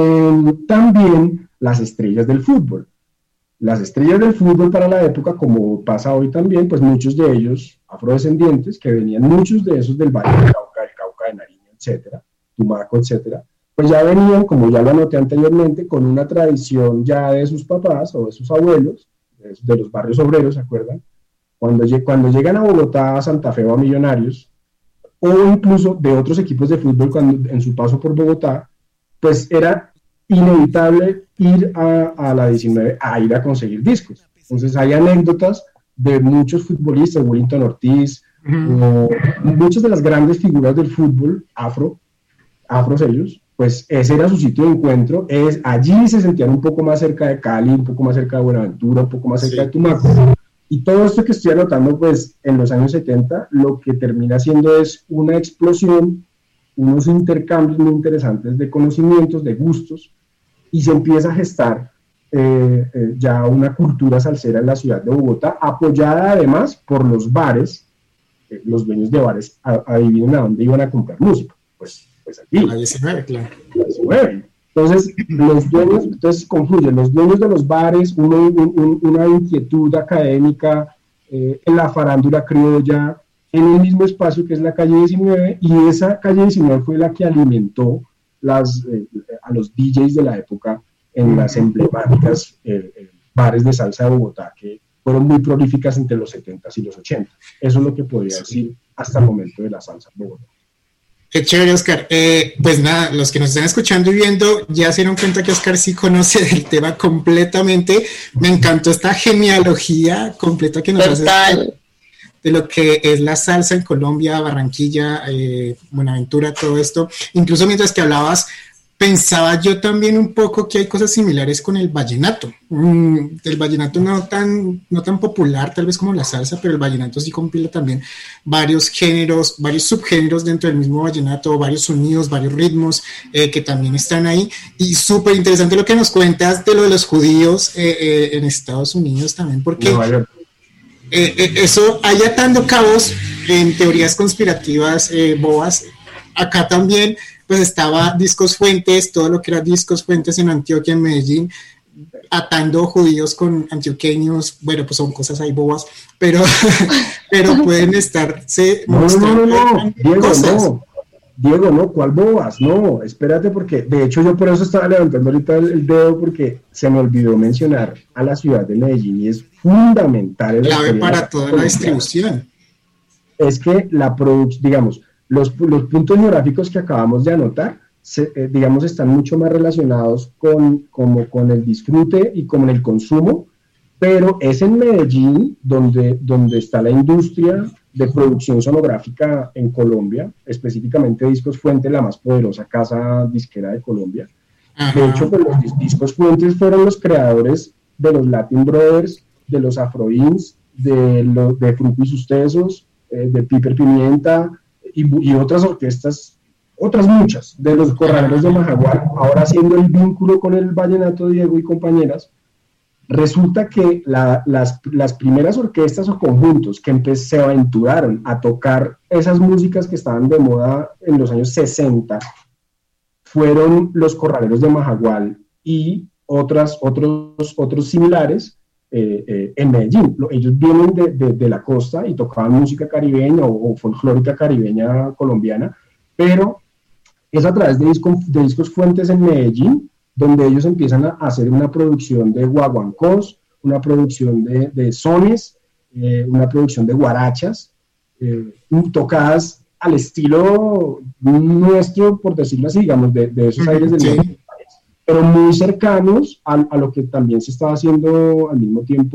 también las estrellas del fútbol. Las estrellas del fútbol para la época, como pasa hoy también, pues muchos de ellos afrodescendientes, que venían muchos de esos del Valle del Cauca, el Cauca de Nariño, etcétera, Tumaco, etcétera, pues ya venían, como ya lo anoté anteriormente, con una tradición ya de sus papás o de sus abuelos, de los barrios obreros, ¿se acuerdan? Cuando llegan a Bogotá, a Santa Fe o a Millonarios, o incluso de otros equipos de fútbol en su paso por Bogotá, pues era inevitable ir a la 19 a ir a conseguir discos. Entonces hay anécdotas de muchos futbolistas, Wellington Ortiz, muchas de las grandes figuras del fútbol, afros ellos, pues ese era su sitio de encuentro, allí se sentían un poco más cerca de Cali, un poco más cerca de Buenaventura, un poco más cerca de Tumaco. Y todo esto que estoy anotando, pues, en los años 70, lo que termina siendo es una explosión, unos intercambios muy interesantes de conocimientos, de gustos, y se empieza a gestar ya una cultura salsera en la ciudad de Bogotá, apoyada además por los bares, los dueños de bares, adivinen a dónde iban a comprar música, pues aquí. La 19, claro. La 19. Entonces confluyen los dueños de los bares, una inquietud académica en la farándula criolla, en el mismo espacio que es la calle 19, y esa calle 19 fue la que alimentó a los DJs de la época en las emblemáticas bares de salsa de Bogotá, que fueron muy prolíficas entre los 70s y los 80s. Eso es lo que podría decir hasta el momento de la salsa en Bogotá. Qué chévere, Oscar. Pues nada, los que nos están escuchando y viendo ya se dieron cuenta que Oscar sí conoce del tema completamente. Me encantó esta genealogía completa que nos hace de lo que es la salsa en Colombia, Barranquilla, Buenaventura, todo esto. Incluso mientras que hablabas, pensaba yo también un poco que hay cosas similares con el vallenato. El vallenato no tan popular tal vez como la salsa, pero el vallenato sí compila también varios géneros, varios subgéneros dentro del mismo vallenato, varios sonidos, varios ritmos que también están ahí. Y súper interesante lo que nos cuentas de lo de los judíos en Estados Unidos también, porque eso, hay atando cabos en teorías conspirativas bobas. Acá también pues estaba Discos Fuentes, todo lo que era Discos Fuentes en Antioquia, en Medellín, atando judíos con antioqueños. Bueno, pues son cosas ahí bobas, pero pueden estarse mostrando Diego, no, ¿cuál bobas? No, espérate, porque de hecho yo por eso estaba levantando ahorita el dedo, porque se me olvidó mencionar a la ciudad de Medellín, y es fundamental. Clave para toda la distribución. Es que la producción, digamos, los puntos geográficos que acabamos de anotar, digamos, están mucho más relacionados con el disfrute y con el consumo, pero es en Medellín donde está la industria de producción sonográfica en Colombia, específicamente Discos Fuentes, la más poderosa casa disquera de Colombia. Ajá. De hecho, pues, los Discos Fuentes fueron los creadores de los Latin Brothers, de los Afroins, de Fruco y sus Tesos, de Piper Pimienta, y otras orquestas, otras muchas, de los Corraleros de Majagual, ahora haciendo el vínculo con el vallenato, Diego y compañeras. Resulta que las primeras orquestas o conjuntos que se aventuraron a tocar esas músicas que estaban de moda en los años 60 fueron los Corraleros de Majagual y otros similares en Medellín. Ellos vienen de la costa y tocaban música caribeña o folclórica caribeña colombiana, pero es a través de Discos Fuentes en Medellín donde ellos empiezan a hacer una producción de guaguancós, una producción de sones, una producción de guarachas, tocadas al estilo nuestro, por decirlo así, digamos, de esos aires del norte, pero muy cercanos a lo que también se estaba haciendo al mismo tiempo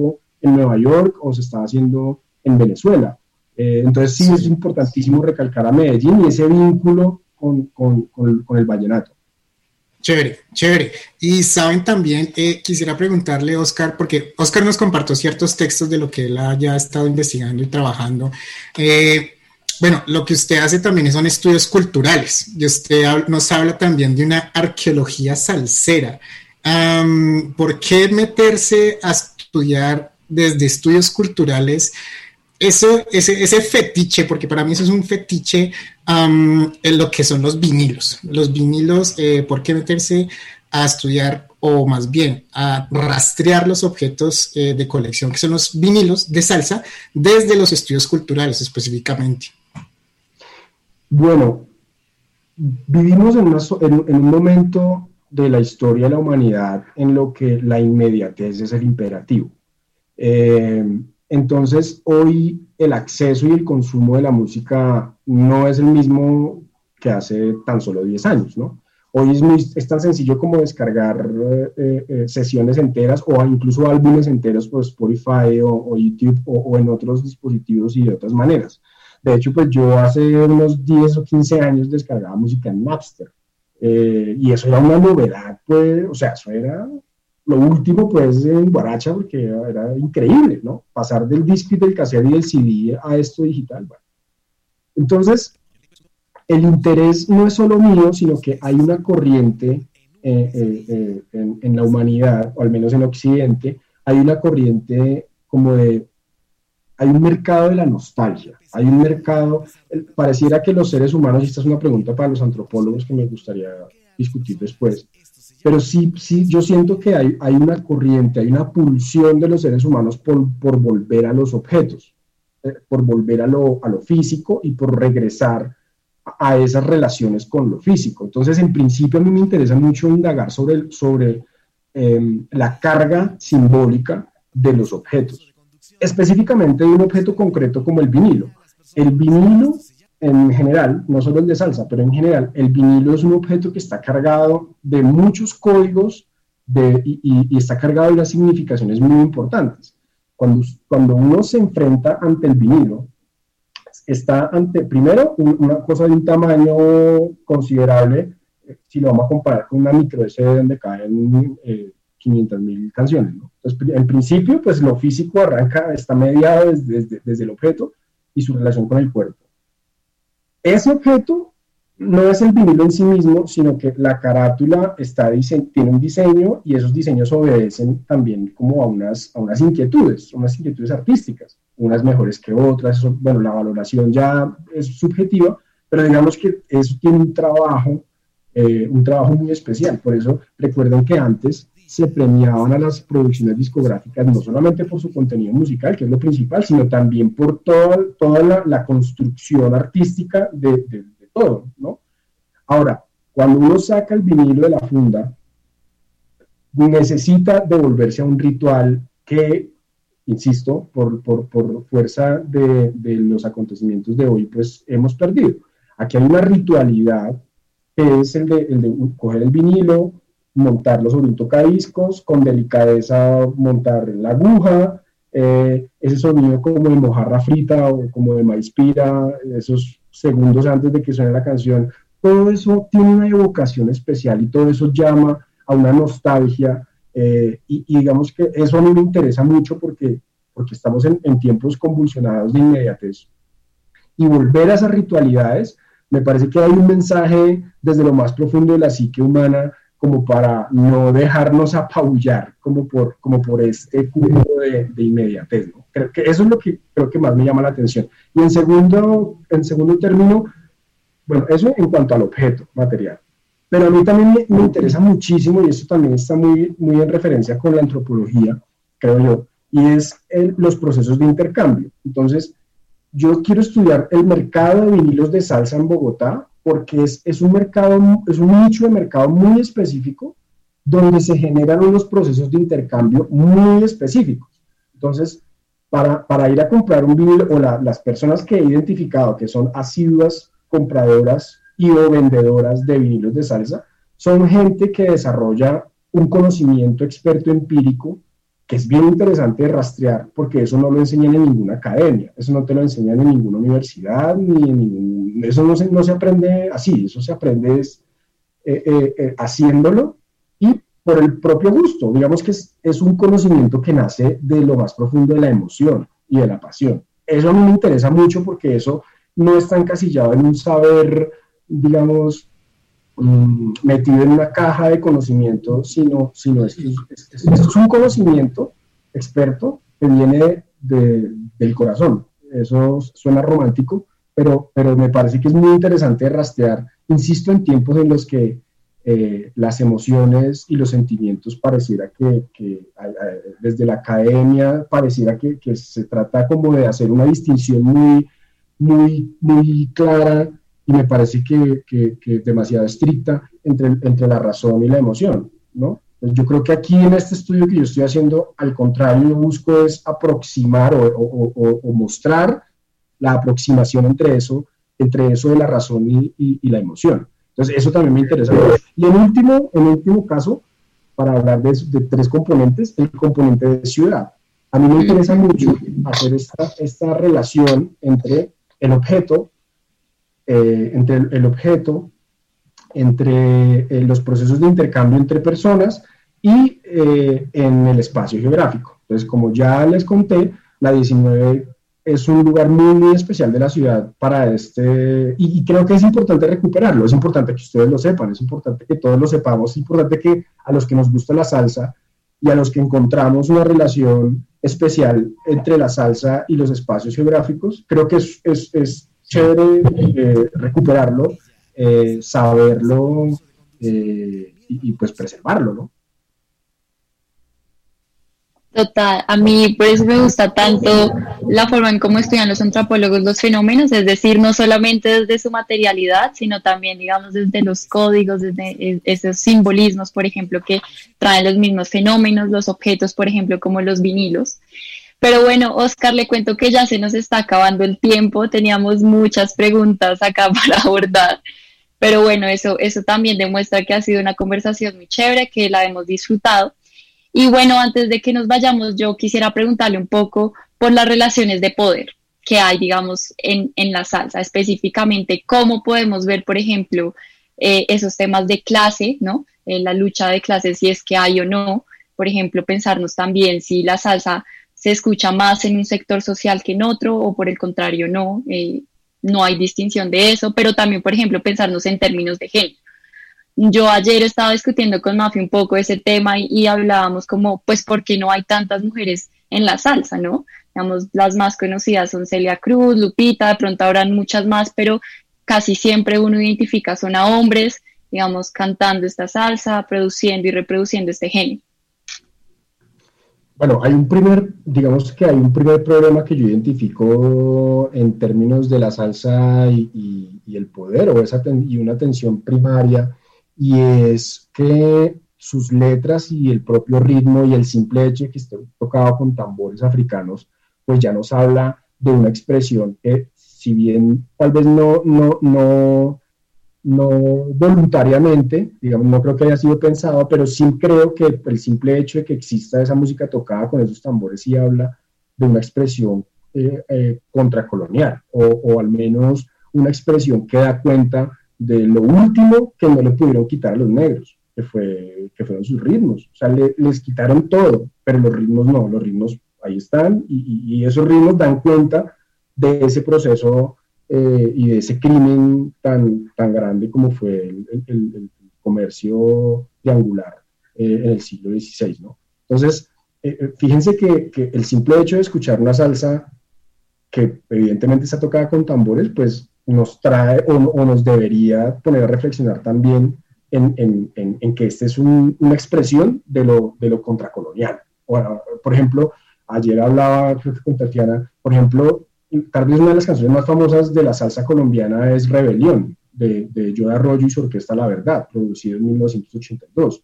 en Nueva York o se estaba haciendo en Venezuela. Entonces sí es importantísimo recalcar a Medellín y ese vínculo con el vallenato. Chévere, chévere. Y saben también, quisiera preguntarle a Oscar, porque Oscar nos compartió ciertos textos de lo que él haya estado investigando y trabajando. Bueno, lo que usted hace también son estudios culturales y usted nos habla también de una arqueología salsera. ¿Por qué meterse a estudiar desde estudios culturales ese fetiche? Porque para mí eso es un fetiche en lo que son los vinilos. Los vinilos, ¿por qué meterse a estudiar o más bien a rastrear los objetos de colección que son los vinilos de salsa desde los estudios culturales específicamente? Bueno, vivimos en un momento de la historia de la humanidad en lo que la inmediatez es el imperativo. Entonces, hoy el acceso y el consumo de la música no es el mismo que hace tan solo 10 años, ¿no? Hoy es tan sencillo como descargar sesiones enteras o incluso álbumes enteros por Spotify o YouTube o en otros dispositivos y de otras maneras. De hecho, pues yo hace unos 10 o 15 años descargaba música en Napster. Y eso era una novedad, pues, o sea, eso era lo último, pues, en guaracha, porque era increíble, ¿no? Pasar del disco y del cassette y del CD a esto digital. Bueno. Entonces, el interés no es solo mío, sino que hay una corriente en la humanidad, o al menos en Occidente, hay una corriente como de... Hay un mercado de la nostalgia, hay un mercado, pareciera que los seres humanos, y esta es una pregunta para los antropólogos que me gustaría discutir después, pero sí, yo siento que hay una corriente, hay una pulsión de los seres humanos por volver a los objetos, por volver a lo físico y por regresar a esas relaciones con lo físico. Entonces, en principio, a mí me interesa mucho indagar sobre la carga simbólica de los objetos. Específicamente de un objeto concreto como el vinilo. El vinilo, en general, no solo el de salsa, pero en general, el vinilo es un objeto que está cargado de muchos códigos y está cargado de unas significaciones muy importantes. Cuando uno se enfrenta ante el vinilo, está ante, primero, una cosa de un tamaño considerable, si lo vamos a comparar con una micro SD donde caen 500.000 canciones, ¿no? Entonces, en principio, pues lo físico está mediado desde el objeto y su relación con el cuerpo. Ese objeto no es el vinilo en sí mismo, sino que la carátula tiene un diseño y esos diseños obedecen también como a unas inquietudes artísticas, unas mejores que otras. Eso, bueno, la valoración ya es subjetiva, pero digamos que eso tiene un trabajo muy especial. Por eso recuerden que antes se premiaban a las producciones discográficas no solamente por su contenido musical, que es lo principal, sino también por toda la construcción artística de todo, ¿no? Ahora, cuando uno saca el vinilo de la funda, necesita devolverse a un ritual que, insisto, por fuerza de los acontecimientos de hoy, pues hemos perdido. Aquí hay una ritualidad que es el de coger el vinilo, montarlo sobre un tocadiscos, con delicadeza montar la aguja, ese sonido como de mojarra frita o como de maíz pira, esos segundos antes de que suene la canción, todo eso tiene una evocación especial y todo eso llama a una nostalgia, y digamos que eso a mí me interesa mucho porque estamos en tiempos convulsionados de inmediatez. Y volver a esas ritualidades, me parece que hay un mensaje desde lo más profundo de la psique humana, como para no dejarnos apabullar como por este cúmulo de inmediatez, ¿no? Creo que eso es lo que creo que más me llama la atención. Y en segundo término, bueno, eso en cuanto al objeto material. Pero a mí también me interesa muchísimo, y esto también está muy, muy en referencia con la antropología, creo yo, y es los procesos de intercambio. Entonces, yo quiero estudiar el mercado de vinilos de salsa en Bogotá, porque es un nicho de mercado muy específico, donde se generan unos procesos de intercambio muy específicos. Entonces, para ir a comprar un vinilo, o las personas que he identificado que son asiduas compradoras y o vendedoras de vinilos de salsa, son gente que desarrolla un conocimiento experto empírico que es bien interesante de rastrear, porque eso no lo enseñan en ninguna academia, eso no te lo enseñan en ninguna universidad, eso no se aprende así, eso se aprende haciéndolo y por el propio gusto. Digamos que es un conocimiento que nace de lo más profundo de la emoción y de la pasión. Eso a mí me interesa mucho porque eso no está encasillado en un saber, digamos, metido en una caja de conocimiento, sino esto es un conocimiento experto que viene del corazón. Eso suena romántico, pero me parece que es muy interesante rastrear, insisto, en tiempos en los que las emociones y los sentimientos pareciera que desde la academia pareciera que se trata como de hacer una distinción muy, muy, muy clara, y me parece que es demasiado estricta entre la razón y la emoción, ¿no? Pues yo creo que aquí en este estudio que yo estoy haciendo, al contrario, yo busco es aproximar o mostrar la aproximación entre eso de la razón y la emoción. Entonces, eso también me interesa mucho. Y en último caso, para hablar de tres componentes, el componente de ciudad. A mí me interesa mucho hacer esta relación entre el objeto, entre los procesos de intercambio entre personas y en el espacio geográfico. Entonces, como ya les conté, la 19 es un lugar muy, muy especial de la ciudad para y creo que es importante recuperarlo, es importante que ustedes lo sepan, es importante que todos lo sepamos, es importante que a los que nos gusta la salsa y a los que encontramos una relación especial entre la salsa y los espacios geográficos, creo que es chévere recuperarlo, saberlo y pues preservarlo, ¿no? Total, a mí por eso me gusta tanto la forma en cómo estudian los antropólogos los fenómenos, es decir, no solamente desde su materialidad, sino también, digamos, desde los códigos, desde esos simbolismos, por ejemplo, que traen los mismos fenómenos, los objetos, por ejemplo, como los vinilos. Pero bueno, Oscar, le cuento que ya se nos está acabando el tiempo, teníamos muchas preguntas acá para abordar, pero bueno, eso también demuestra que ha sido una conversación muy chévere, que la hemos disfrutado. Y bueno, antes de que nos vayamos, yo quisiera preguntarle un poco por las relaciones de poder que hay, digamos, en la salsa, específicamente cómo podemos ver, por ejemplo, esos temas de clase, ¿no? La lucha de clases, si es que hay o no. Por ejemplo, pensarnos también si la salsa se escucha más en un sector social que en otro, o por el contrario, no. No hay distinción de eso, pero también, por ejemplo, pensarnos en términos de género. Yo ayer estaba discutiendo con Mafi un poco ese tema y hablábamos como, pues, ¿por qué no hay tantas mujeres en la salsa, no? Digamos, las más conocidas son Celia Cruz, Lupita, de pronto habrán muchas más, pero casi siempre uno identifica son a hombres, digamos, cantando esta salsa, produciendo y reproduciendo este género. Bueno, digamos que hay un primer problema que yo identifico en términos de la salsa y el poder, y una tensión primaria, y es que sus letras y el propio ritmo y el simple hecho de que esté tocado con tambores africanos, pues ya nos habla de una expresión que, si bien tal vez no voluntariamente, digamos, no creo que haya sido pensado, pero sí creo que el simple hecho de que exista esa música tocada con esos tambores sí habla de una expresión contracolonial, o al menos una expresión que da cuenta de lo último que no le pudieron quitar a los negros, que fueron sus ritmos. O sea, les quitaron todo, pero los ritmos no, los ritmos ahí están, y esos ritmos dan cuenta de ese proceso y de ese crimen tan grande como fue el comercio triangular en el siglo XVI, ¿no? Entonces, fíjense que el simple hecho de escuchar una salsa que evidentemente está tocada con tambores, pues nos trae o nos debería poner a reflexionar también en que esta es una expresión de lo contracolonial. Por ejemplo, ayer hablaba, creo que con Tatiana, por ejemplo, tal vez una de las canciones más famosas de la salsa colombiana es Rebelión, de Joe Arroyo y su orquesta La Verdad, producido en 1982.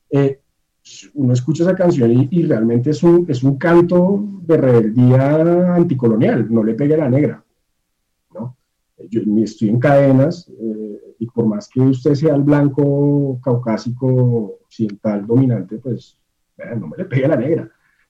Uno escucha esa canción y realmente es un canto de rebeldía anticolonial, no le pegue a la negra, ¿no? Yo estoy en cadenas, y por más que usted sea el blanco caucásico occidental dominante, pues no me le pegue a la negra.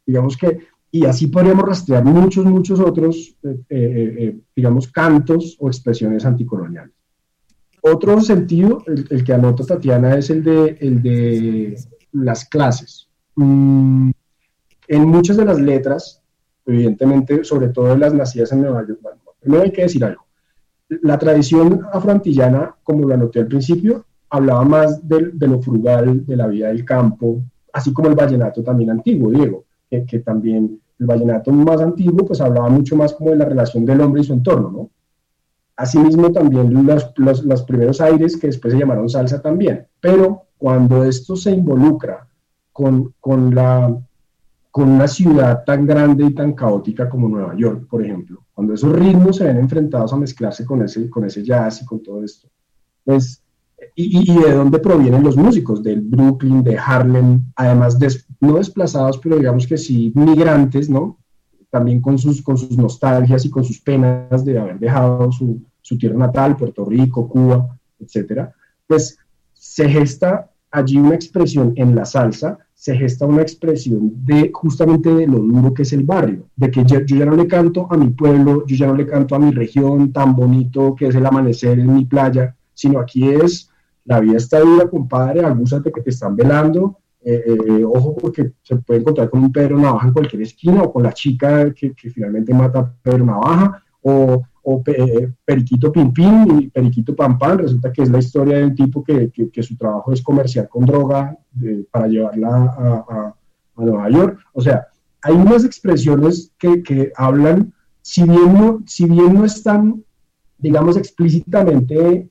Digamos que, y así podríamos rastrear muchos otros, digamos, cantos o expresiones anticoloniales. Otro sentido, el que anota Tatiana, es el de las clases. En muchas de las letras, evidentemente, sobre todo en las nacidas en Nueva York, bueno, primero hay que decir algo. La tradición afroantillana, como lo anoté al principio, hablaba más de lo frugal, de la vida del campo, así como el vallenato también antiguo, Diego, que también el vallenato más antiguo pues hablaba mucho más como de la relación del hombre y su entorno, ¿no? Asimismo también los primeros aires que después se llamaron salsa también, pero cuando esto se involucra con una ciudad tan grande y tan caótica como Nueva York, por ejemplo, cuando esos ritmos se ven enfrentados a mezclarse con ese jazz y con todo esto, pues, y de dónde provienen los músicos, del Brooklyn, de Harlem, además no desplazados, pero digamos que sí migrantes, ¿no? También con sus nostalgias y con sus penas de haber dejado su tierra natal, Puerto Rico, Cuba, etcétera, pues se gesta allí una expresión en la salsa, se gesta una expresión justamente de lo duro que es el barrio, de que yo ya no le canto a mi pueblo, yo ya no le canto a mi región tan bonito que es el amanecer en mi playa, sino aquí es, la vida está dura, compadre, agúzate que te están velando, ojo porque se puede encontrar con un Pedro Navaja en cualquier esquina, o con la chica que finalmente mata a Pedro Navaja, o Periquito Pim Pim y Periquito Pam Pam. Resulta que es la historia de un tipo que su trabajo es comerciar con droga para llevarla a Nueva York. O sea, hay unas expresiones que hablan, si bien no están, digamos, explícitamente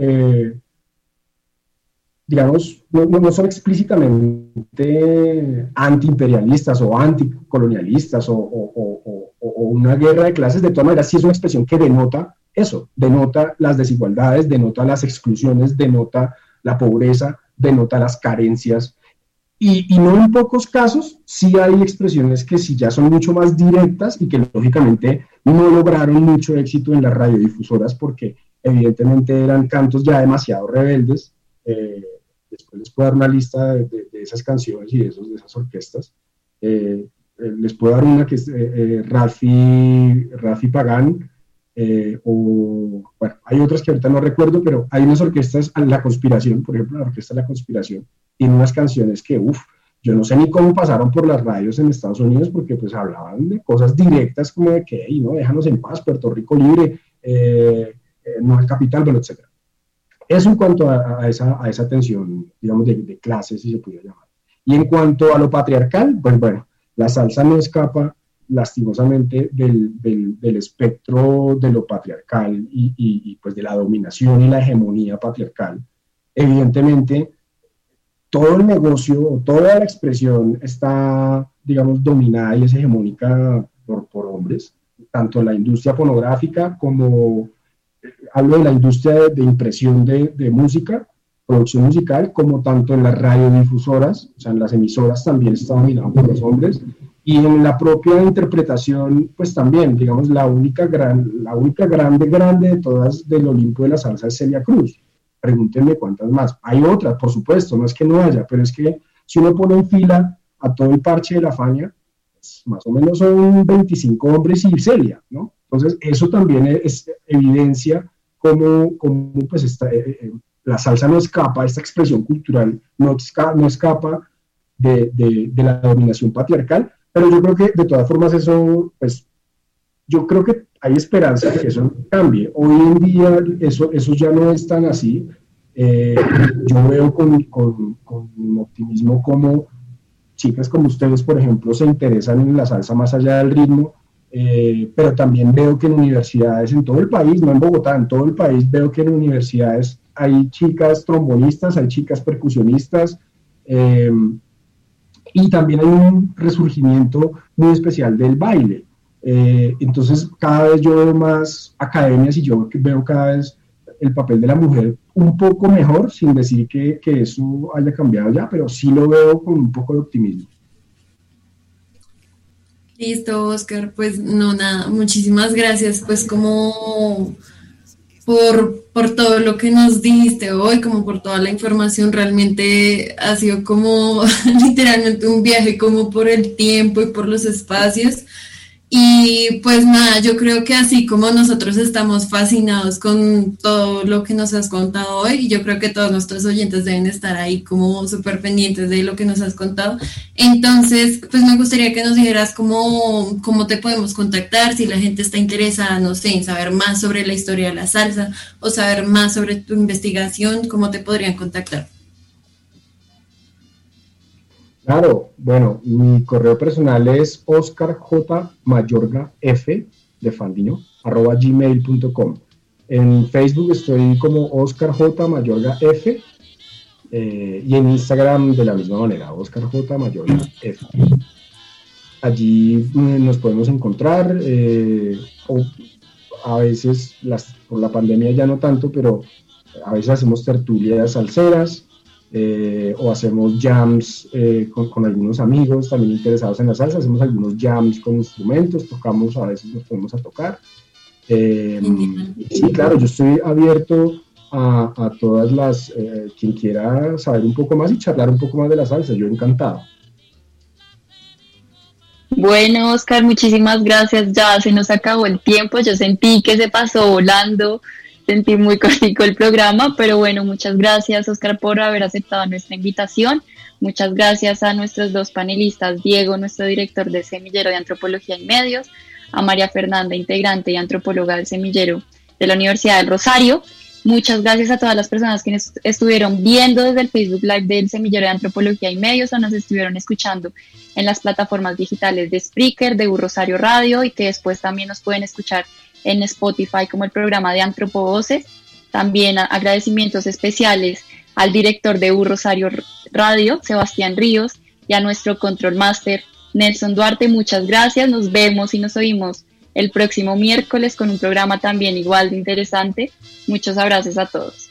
digamos, no son explícitamente antiimperialistas o anticolonialistas o una guerra de clases, de todas maneras sí es una expresión que denota eso, denota las desigualdades, denota las exclusiones, denota la pobreza, denota las carencias, y no en pocos casos sí hay expresiones que sí ya son mucho más directas y que lógicamente no lograron mucho éxito en las radiodifusoras porque evidentemente eran cantos ya demasiado rebeldes. Después les puedo dar una lista de esas canciones y de esas orquestas. Les puedo dar una que es Rafi Pagán, bueno, hay otras que ahorita no recuerdo, pero hay unas orquestas, La Conspiración, por ejemplo, la orquesta La Conspiración, tiene unas canciones que, yo no sé ni cómo pasaron por las radios en Estados Unidos, porque pues hablaban de cosas directas como de que, no, déjanos en paz, Puerto Rico libre, no el capital, bueno, etcétera. Eso en cuanto a esa tensión, digamos, de clases, si se pudiera llamar. Y en cuanto a lo patriarcal, pues bueno, la salsa no escapa lastimosamente del espectro de lo patriarcal y pues de la dominación y la hegemonía patriarcal. Evidentemente, todo el negocio, toda la expresión está, digamos, dominada y es hegemónica por hombres, tanto en la industria fonográfica como... hablo de la industria de impresión de música, producción musical, como tanto en las radiodifusoras, o sea, en las emisoras también está dominado por los hombres, y en la propia interpretación, pues también, digamos, la única grande de todas del Olimpo de la salsa es Celia Cruz. Pregúntenme cuántas más. Hay otras, por supuesto, no es que no haya, pero es que si uno pone en fila a todo el parche de la Fania, pues, más o menos son 25 hombres y Celia, ¿no? Entonces, eso también es evidencia cómo pues la salsa no escapa, esta expresión cultural no escapa de la dominación patriarcal, pero yo creo que de todas formas eso, pues, yo creo que hay esperanza de que eso cambie. Hoy en día eso ya no es tan así. Yo veo con optimismo cómo chicas como ustedes, por ejemplo, se interesan en la salsa más allá del ritmo, pero también veo que en universidades en todo el país, no en Bogotá, en todo el país, veo que en universidades hay chicas trombonistas, hay chicas percusionistas, y también hay un resurgimiento muy especial del baile. Entonces cada vez yo veo más academias y yo veo cada vez el papel de la mujer un poco mejor, sin decir que eso haya cambiado ya, pero sí lo veo con un poco de optimismo. Listo, Oscar, pues no, nada, muchísimas gracias, pues como por todo lo que nos diste hoy, como por toda la información. Realmente ha sido como literalmente un viaje como por el tiempo y por los espacios. Y pues nada, yo creo que así como nosotros estamos fascinados con todo lo que nos has contado hoy, yo creo que todos nuestros oyentes deben estar ahí como súper pendientes de lo que nos has contado. Entonces, pues me gustaría que nos dijeras cómo te podemos contactar, si la gente está interesada, no sé, en saber más sobre la historia de la salsa o saber más sobre tu investigación, ¿cómo te podrían contactar? Claro, bueno, mi correo personal es oscarjmayorgaf de Fandiño @gmail.com. En Facebook estoy como oscarjmayorgaf y en Instagram de la misma manera, oscarjmayorgaf. Allí nos podemos encontrar, o a veces por la pandemia ya no tanto, pero a veces hacemos tertulias salseras. O hacemos jams con algunos amigos también interesados en la salsa, hacemos algunos jams con instrumentos, tocamos, a veces nos ponemos a tocar. Sí, claro, yo estoy abierto a todas las, quien quiera saber un poco más y charlar un poco más de la salsa, yo encantado. Bueno, Oscar, muchísimas gracias, ya se nos acabó el tiempo, yo sentí que se pasó volando. Sentí muy cortico el programa, pero bueno, muchas gracias, Oscar, por haber aceptado nuestra invitación. Muchas gracias a nuestros dos panelistas, Diego, nuestro director del Semillero de Antropología y Medios, a María Fernanda, integrante y antropóloga del Semillero de la Universidad del Rosario. Muchas gracias a todas las personas que nos estuvieron viendo desde el Facebook Live del Semillero de Antropología y Medios o nos estuvieron escuchando en las plataformas digitales de Spreaker, de Rosario Radio y que después también nos pueden escuchar en Spotify como el programa de Antropovoces. También agradecimientos especiales al director de Rosario Radio, Sebastián Ríos, y a nuestro Control Master, Nelson Duarte. Muchas gracias, nos vemos y nos oímos el próximo miércoles con un programa también igual de interesante. Muchos abrazos a todos.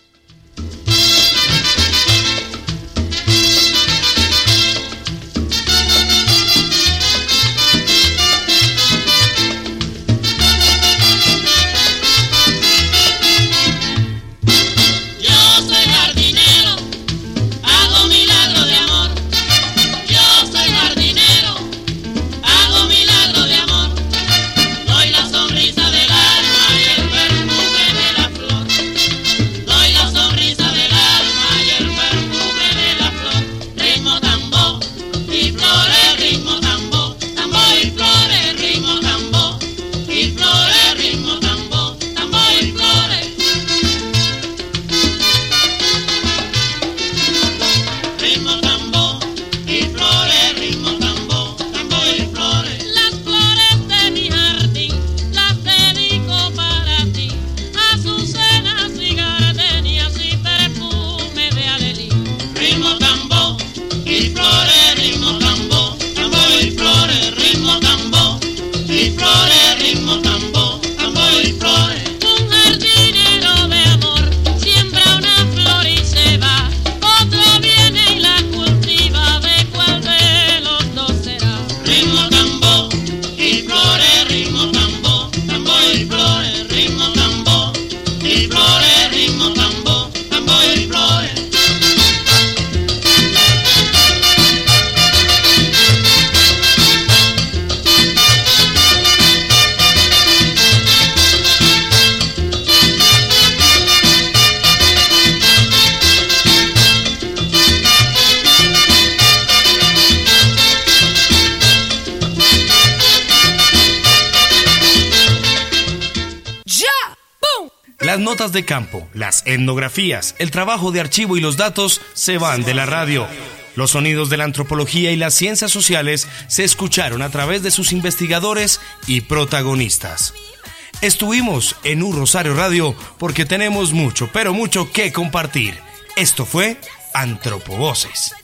Las notas de campo, las etnografías, el trabajo de archivo y los datos se van de la radio. Los sonidos de la antropología y las ciencias sociales se escucharon a través de sus investigadores y protagonistas. Estuvimos en Rosario Radio porque tenemos mucho, pero mucho que compartir. Esto fue Antropovoces.